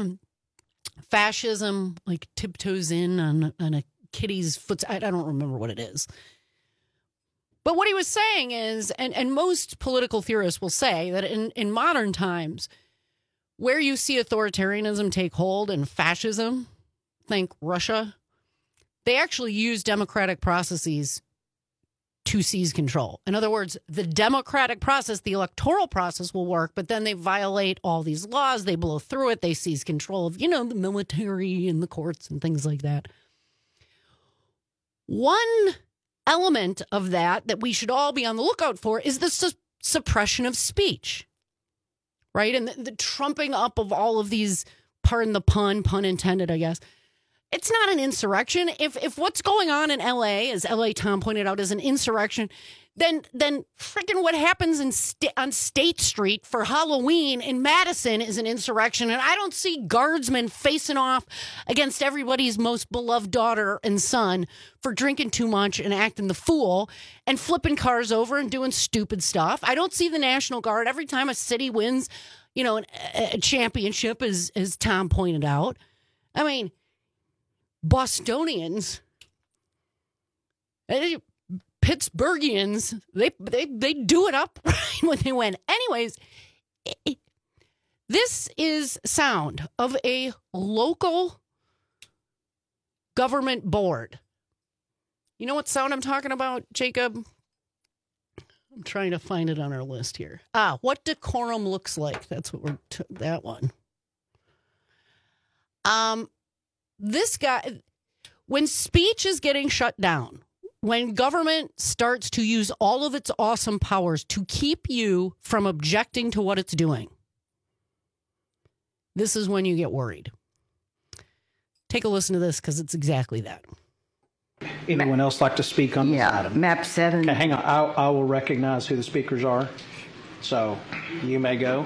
Speaker 13: fascism like tiptoes in on, on a kitty's foot. I, I don't remember what it is. But what he was saying is, and, and most political theorists will say, that in, in modern times, where you see authoritarianism take hold and fascism, think Russia, they actually use democratic processes to seize control. In other words, the democratic process, the electoral process will work, but then they violate all these laws, they blow through it, they seize control of, you know, the military and the courts and things like that. One element of that that we should all be on the lookout for is the su- suppression of speech, right? And the, the trumping up of all of these, pardon the pun, pun intended, I guess. It's not an insurrection. If if what's going on in L A, as L A Tom pointed out, is an insurrection, then then freaking what happens in st- on State Street for Halloween in Madison is an insurrection. And I don't see guardsmen facing off against everybody's most beloved daughter and son for drinking too much and acting the fool and flipping cars over and doing stupid stuff. I don't see the National Guard every time a city wins, you know, an, a championship, as as Tom pointed out. I mean, Bostonians, Pittsburghians, they they they do it up right when they win. Anyways, it, this is sound of a local government board. You know what sound I'm talking about, Jacob? I'm trying to find it on our list here. Ah, what decorum looks like. That's what we're t- that one. Um. This guy, when speech is getting shut down, when government starts to use all of its awesome powers to keep you from objecting to what it's doing, this is when you get worried. Take a listen to this, because it's exactly that.
Speaker 14: Anyone else like to speak on
Speaker 16: yeah,
Speaker 14: this item?
Speaker 16: Map seven.
Speaker 14: Okay, hang on. I, I will recognize who the speakers are. So you may go.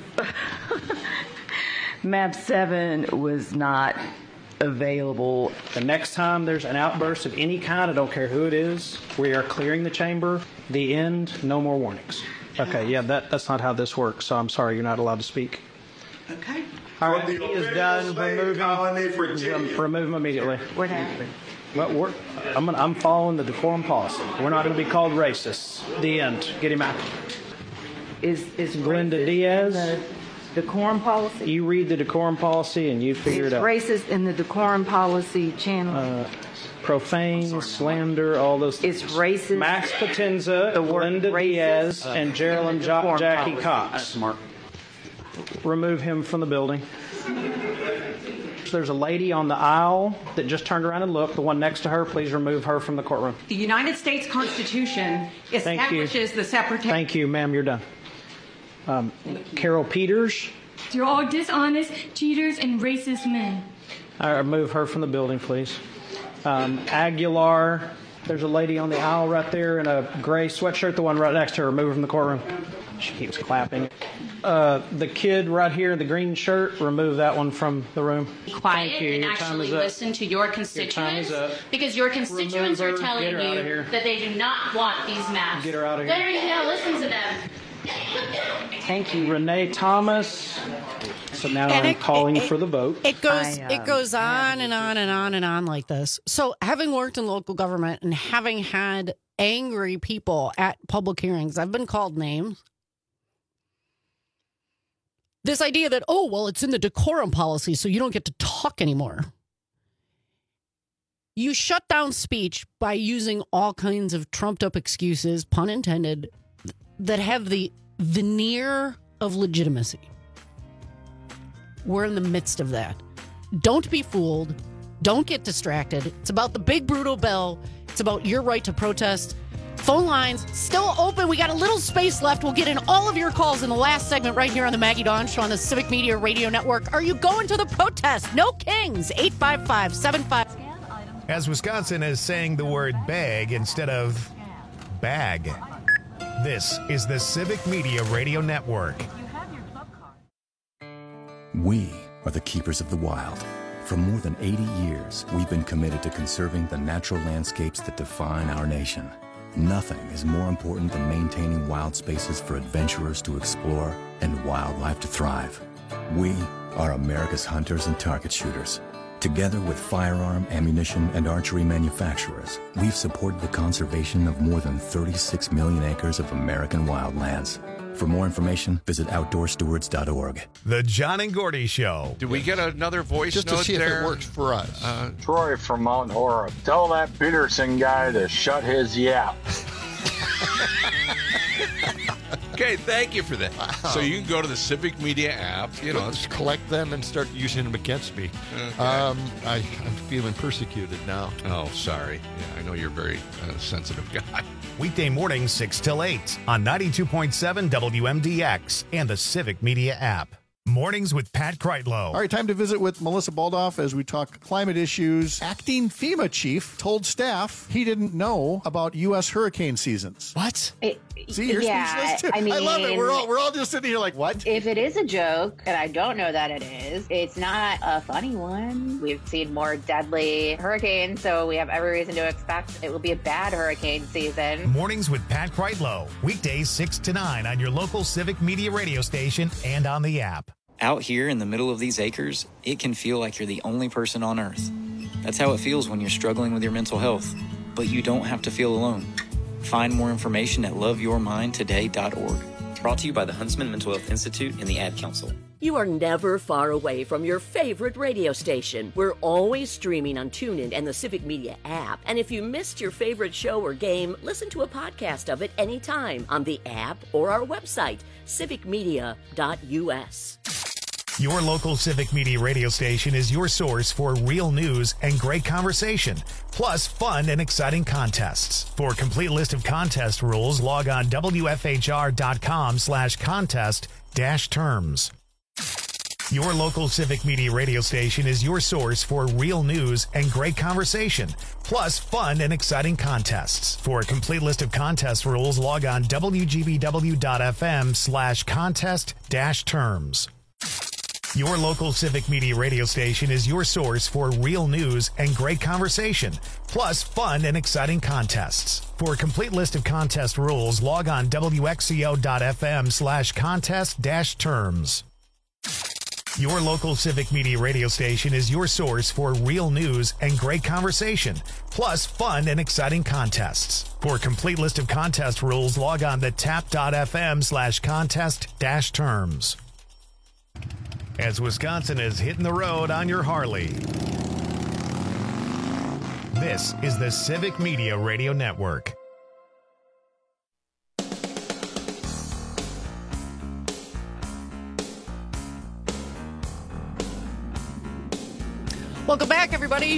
Speaker 16: Map seven was not available.
Speaker 14: The next time there's an outburst of any kind, I don't care who it is, we are clearing the chamber. The end, no more warnings. Okay, yeah, that, that's not how this works, so I'm sorry, you're not allowed to speak.
Speaker 16: Okay.
Speaker 14: All right, he is done. Remove him, remove him immediately.
Speaker 16: What happened?
Speaker 14: Well, we're, I'm, gonna, I'm following the decorum policy. We're not going to be called racists. The end. Get him out.
Speaker 16: Is, is
Speaker 14: Glenda Diaz?
Speaker 16: Decorum policy?
Speaker 14: You read the decorum policy and you figure
Speaker 16: it's
Speaker 14: it out.
Speaker 16: Racist in the decorum policy channel.
Speaker 14: Uh, profane, slander, all those things.
Speaker 16: It's racist.
Speaker 14: Max Potenza, Glenda Diaz, and Geraldine jo- Jackie policy. Cox. Mark. Remove him from the building. There's a lady on the aisle that just turned around and looked. The one next to her, please remove her from the courtroom.
Speaker 17: The United States Constitution establishes the separation.
Speaker 14: Thank you, ma'am. You're done. Um, Carol Peters.
Speaker 18: You're all dishonest, cheaters, and racist men.
Speaker 14: All right, remove her from the building, please. Um, Aguilar. There's a lady on the aisle right there in a gray sweatshirt. The one right next to her. Remove her from the courtroom. She keeps clapping. Uh, the kid right here in the green shirt. Remove that one from the room.
Speaker 17: Quiet
Speaker 14: Thank you.
Speaker 17: and
Speaker 14: Your
Speaker 17: actually listen to your constituents.
Speaker 14: Your time is up.
Speaker 17: Because your constituents
Speaker 14: Remove
Speaker 17: are
Speaker 14: her.
Speaker 17: telling
Speaker 14: Get her out of
Speaker 17: you
Speaker 14: here.
Speaker 17: that they do not want these maps.
Speaker 14: Get her out of here.
Speaker 17: There you go. Listen to them.
Speaker 14: Thank you, Renee Thomas. So now
Speaker 13: And
Speaker 14: I'm
Speaker 13: it-
Speaker 14: calling
Speaker 13: it-
Speaker 14: for the vote.
Speaker 13: It goes
Speaker 16: I, um,
Speaker 13: it goes on and on and on and on like this. So having worked in local government and having had angry people at public hearings, I've been called names. This idea that, oh, well, it's in the decorum policy, so you don't get to talk anymore. You shut down speech by using all kinds of trumped up excuses, pun intended, that have the veneer of legitimacy. We're in the midst of that. Don't be fooled. Don't get distracted. It's about the big brutal bill. It's about your right to protest. Phone lines still open. We got a little space left. We'll get in all of your calls in the last segment right here on the Maggie Dawn Show on the Civic Media Radio Network. Are you going to the protest? No Kings. eight five five, seven five.
Speaker 2: As Wisconsin is saying the word bag instead of bag. This is the Civic Media Radio Network.
Speaker 19: We are the keepers of the wild. For more than eighty years, we've been committed to conserving the natural landscapes that define our nation. Nothing is more important than maintaining wild spaces for adventurers to explore and wildlife to thrive. We are America's hunters and target shooters. Together with firearm, ammunition, and archery manufacturers, we've supported the conservation of more than thirty-six million acres of American wildlands. For more information, visit outdoor stewards dot org.
Speaker 2: The John and Gordy Show.
Speaker 20: Do we get another voice
Speaker 21: Just
Speaker 20: note
Speaker 21: to see
Speaker 20: there?
Speaker 21: if it works for us.
Speaker 20: Uh,
Speaker 22: Troy from Mount Horeb. Tell that Peterson guy to shut his yap.
Speaker 20: Okay, thank you for that. Wow. So you can go to the Civic Media app. You know,
Speaker 21: Let's collect them and start using them against me.
Speaker 20: Okay.
Speaker 21: Um, I, I'm feeling persecuted now.
Speaker 20: Oh, sorry. Yeah, I know you're a very uh, sensitive guy.
Speaker 2: Weekday mornings, six till eight on ninety-two point seven W M D X and the Civic Media app. Mornings with Pat Kreitlow.
Speaker 21: All right, time to visit with Melissa Baldoff as we talk climate issues. Acting FEMA chief told staff he didn't know about U S hurricane seasons. What?
Speaker 19: It,
Speaker 21: See, you're
Speaker 19: yeah,
Speaker 21: speechless too.
Speaker 19: I mean,
Speaker 21: I love it. We're all we're all just sitting here like, what?
Speaker 19: If it is a joke, and I don't know that it is, it's not a funny one. We've seen more deadly hurricanes, so we have every reason to expect it will be a bad hurricane season.
Speaker 2: Mornings with Pat Kreitlow. Weekdays six to nine on your local Civic Media radio station and on the app.
Speaker 21: Out here in the middle of these acres, it can feel like you're the only person on Earth. That's how it feels when you're struggling with your mental health. But you don't have to feel alone. Find more information at love your mind today dot org. Brought to you by the Huntsman Mental Health Institute and the Ad Council.
Speaker 12: You are never far away from your favorite radio station. We're always streaming on TuneIn and the Civic Media app. And if you missed your favorite show or game, listen to a podcast of it anytime on the app or our website, civic media dot u s.
Speaker 2: Your local Civic Media radio station is your source for real news and great conversation, plus fun and exciting contests. For a complete list of contest rules, log on W F H R dot com slash contest dash terms. Your local Civic Media radio station is your source for real news and great conversation, plus fun and exciting contests. For a complete list of contest rules, log on W G B W dot F M slash contest dash terms. Your local Civic Media radio station is your source for real news and great conversation, plus fun and exciting contests. For a complete list of contest rules, log on W X C O dot F M slash contest dash terms. Your local Civic Media radio station is your source for real news and great conversation, plus fun and exciting contests. For a complete list of contest rules, log on to tap dot F M slash contest dash terms. As Wisconsin is hitting the road on your Harley. This is the Civic Media Radio Network.
Speaker 13: Welcome back, everybody.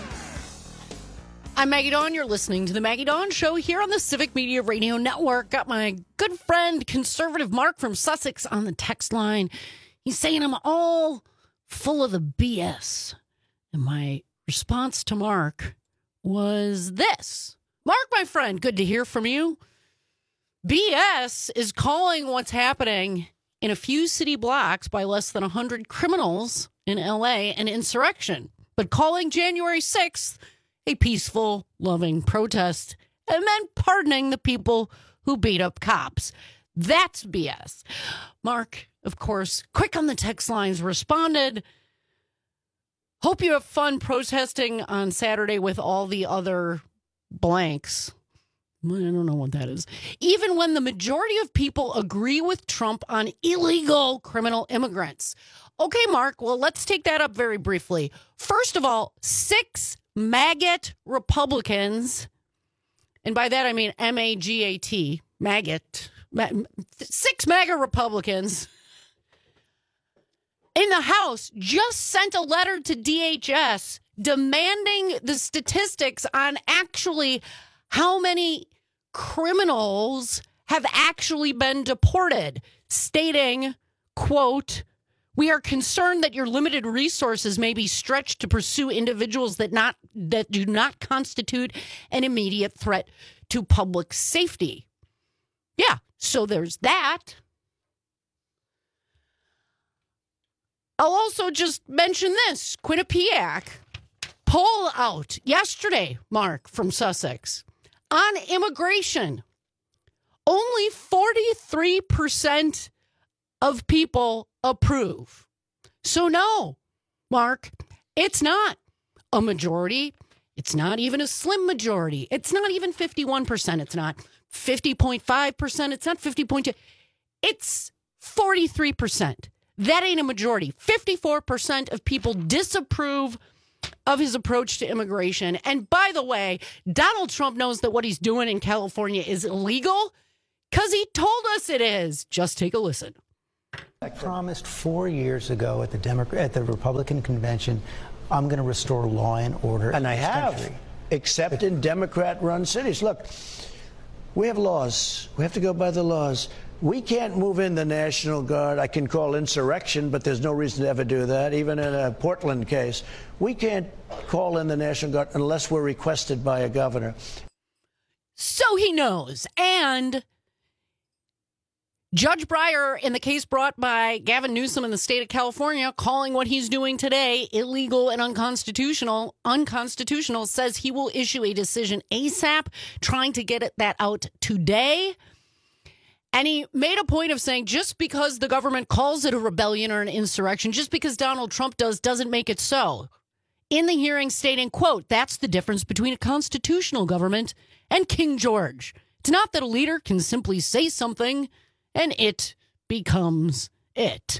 Speaker 13: I'm Maggie Dawn. You're listening to the Maggie Dawn Show here on the Civic Media Radio Network. Got my good friend, conservative Mark from Sussex on the text line. He's saying I'm all full of the B S. And my response to Mark was this. Mark, my friend, good to hear from you. B S is calling what's happening in a few city blocks by less than one hundred criminals in L A an insurrection, but calling January sixth a peaceful, loving protest, and then pardoning the people who beat up cops. That's B S. Mark, of course, quick on the text lines, responded, hope you have fun protesting on Saturday with all the other blanks. I don't know what that is. Even when the majority of people agree with Trump on illegal criminal immigrants. Okay, Mark, well, let's take that up very briefly. First of all, six maggot Republicans, and by that I mean M A G A T, maggot, ma- six MAGA Republicans in the House just sent a letter to D H S demanding the statistics on actually how many criminals have actually been deported, stating, quote, we are concerned that your limited resources may be stretched to pursue individuals that not that do not constitute an immediate threat to public safety. Yeah, so there's that. I'll also just mention this. Quinnipiac poll out yesterday, Mark, from Sussex, on immigration. Only forty-three percent of people approve. So no, Mark, it's not a majority. It's not even a slim majority. It's not even fifty-one percent. It's not fifty point five percent. It's not fifty point two. It's forty-three percent. That ain't a majority. fifty-four percent of people disapprove of his approach to immigration. And by the way, Donald Trump knows that what he's doing in California is illegal because he told us it is. Just take a listen.
Speaker 3: I promised four years ago at the Democrat at the Republican convention, I'm going to restore law and order.
Speaker 4: And I
Speaker 3: in this
Speaker 4: have,
Speaker 3: country.
Speaker 4: except in Democrat-run cities. Look, we have laws. We have to go by the laws. We can't move in the National Guard. I can call insurrection, but there's no reason to ever do that, even in a Portland case. We can't call in the National Guard unless we're requested by a governor.
Speaker 13: So he knows. And Judge Breyer, in the case brought by Gavin Newsom in the state of California, calling what he's doing today illegal and unconstitutional, unconstitutional, says he will issue a decision ASAP, trying to get that out today. And he made a point of saying just because the government calls it a rebellion or an insurrection, just because Donald Trump does, doesn't make it so. In the hearing stating, quote, that's the difference between a constitutional government and King George. It's not that a leader can simply say something and it becomes it.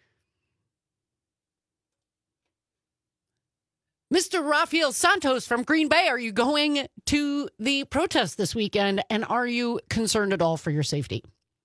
Speaker 13: Mister Rafael Santos from Green Bay, are you going to the protest this weekend, and are you concerned at all for your safety?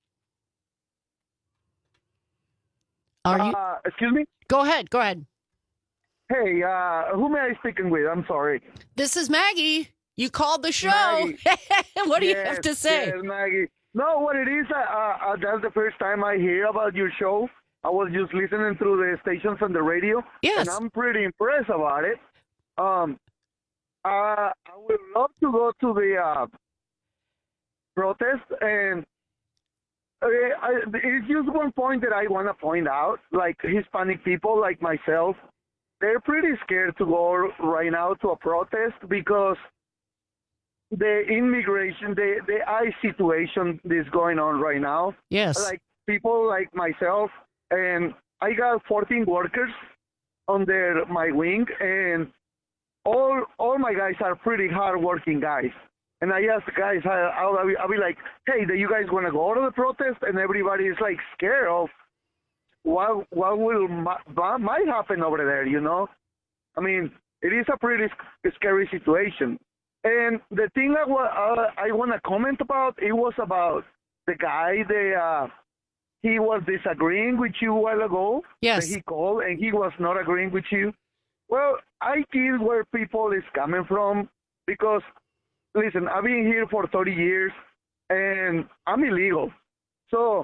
Speaker 13: Are you?
Speaker 23: Uh, excuse me?
Speaker 13: Go ahead. Go ahead.
Speaker 23: Hey, uh, who am I speaking with? I'm sorry.
Speaker 13: This is Maggie. You called the show. What do
Speaker 23: yes,
Speaker 13: you have to say?
Speaker 23: Yes, Maggie. No, what it is, uh, uh, that's the first time I hear about your show. I was just listening through the stations on the radio.
Speaker 13: Yes.
Speaker 23: And I'm pretty impressed about it. Um, uh, I would love to go to the uh, protest, and uh, I, it's just one point that I want to point out. Like Hispanic people like myself, they're pretty scared to go right now to a protest because the immigration, the, the ICE situation is going on right now.
Speaker 13: Yes.
Speaker 23: Like people like myself, and I got fourteen workers under my wing, and all all my guys are pretty hard-working guys. And I ask the guys, I, I'll, I'll be like, hey, do you guys want to go to the protest? And everybody is like scared of what, what will what might happen over there, you know? I mean, it is a pretty scary situation. And the thing I, uh, I want to comment about, it was about the guy that uh, he was disagreeing with you a while ago.
Speaker 13: Yes.
Speaker 23: That he called and he was not agreeing with you. Well, I get where people is coming from because, listen, I've been here for thirty years and I'm illegal. So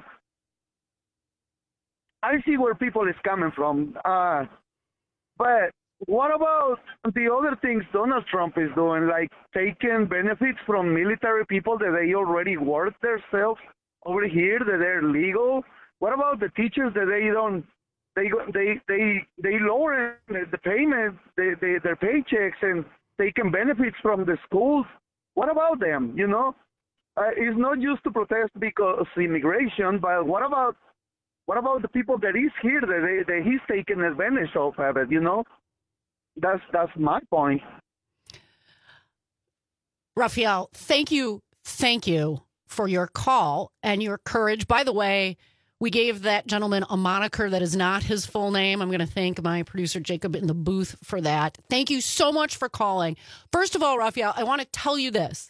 Speaker 23: I see where people is coming from. Uh, but what about the other things Donald Trump is doing, like taking benefits from military people that they already work themselves over here, that they're legal? What about the teachers that they don't, they they they they lower the payment, they, they, their paychecks, and taking benefits from the schools? What about them? You know, uh, it's not just to protest because of immigration, but what about what about the people that is here that they, that he's taking advantage of it? You know. That's that's my point.
Speaker 13: Rafael, thank you, thank you for your call and your courage. By the way, we gave that gentleman a moniker that is not his full name. I'm going to thank my producer, Jacob, in the booth for that. Thank you so much for calling. First of all, Rafael, I want to tell you this.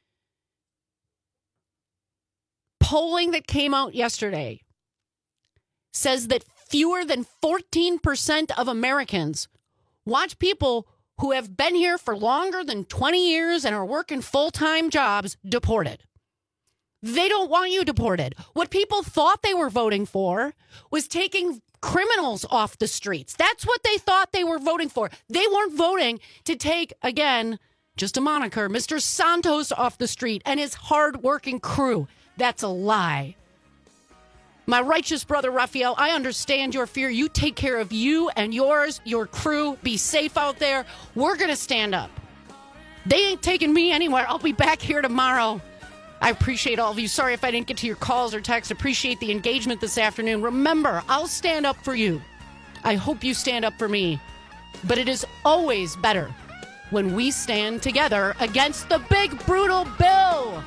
Speaker 13: Polling that came out yesterday says that fewer than fourteen percent of Americans watch people who have been here for longer than twenty years and are working full-time jobs deported. They don't want you deported. What people thought they were voting for was taking criminals off the streets. That's what they thought they were voting for. They weren't voting to take, again, just a moniker, Mister Santos off the street and his hard-working crew. That's a lie. My righteous brother, Raphael, I understand your fear. You take care of you and yours, your crew. Be safe out there. We're going to stand up. They ain't taking me anywhere. I'll be back here tomorrow. I appreciate all of you. Sorry if I didn't get to your calls or texts. Appreciate the engagement this afternoon. Remember, I'll stand up for you. I hope you stand up for me. But it is always better when we stand together against the big, brutal bill.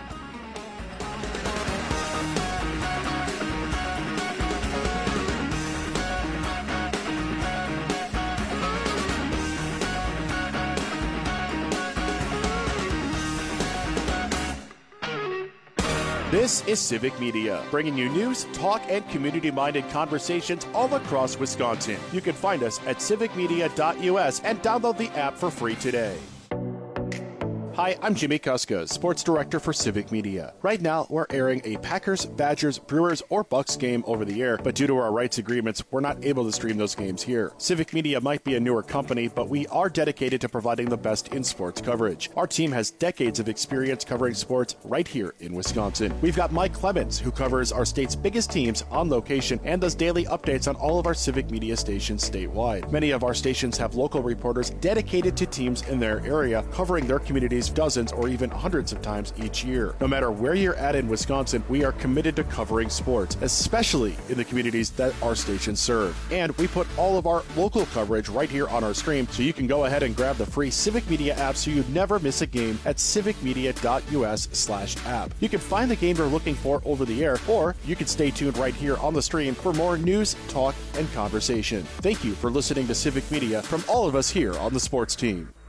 Speaker 1: This is Civic Media, bringing you news, talk, and community-minded conversations all across Wisconsin. You can find us at civic media dot U S and download the app for free today. Hi, I'm Jimmy Kuska, Sports Director for Civic Media. Right now, we're airing a Packers, Badgers, Brewers, or Bucks game over the air, but due to our rights agreements, we're not able to stream those games here. Civic Media might be a newer company, but we are dedicated to providing the best in sports coverage. Our team has decades of experience covering sports right here in Wisconsin. We've got Mike Clemens, who covers our state's biggest teams on location and does daily updates on all of our Civic Media stations statewide. Many of our stations have local reporters dedicated to teams in their area, covering their communities dozens or even hundreds of times each year. No matter where you're at in Wisconsin, we are committed to covering sports, especially in the communities that our stations serve. And we put all of our local coverage right here on our stream, so you can go ahead and grab the free Civic Media app so you never miss a game at civic media dot U S slash app. You can find the game you're looking for over the air, or you can stay tuned right here on the stream for more news, talk, and conversation. Thank you for listening to Civic Media from all of us here on the sports team.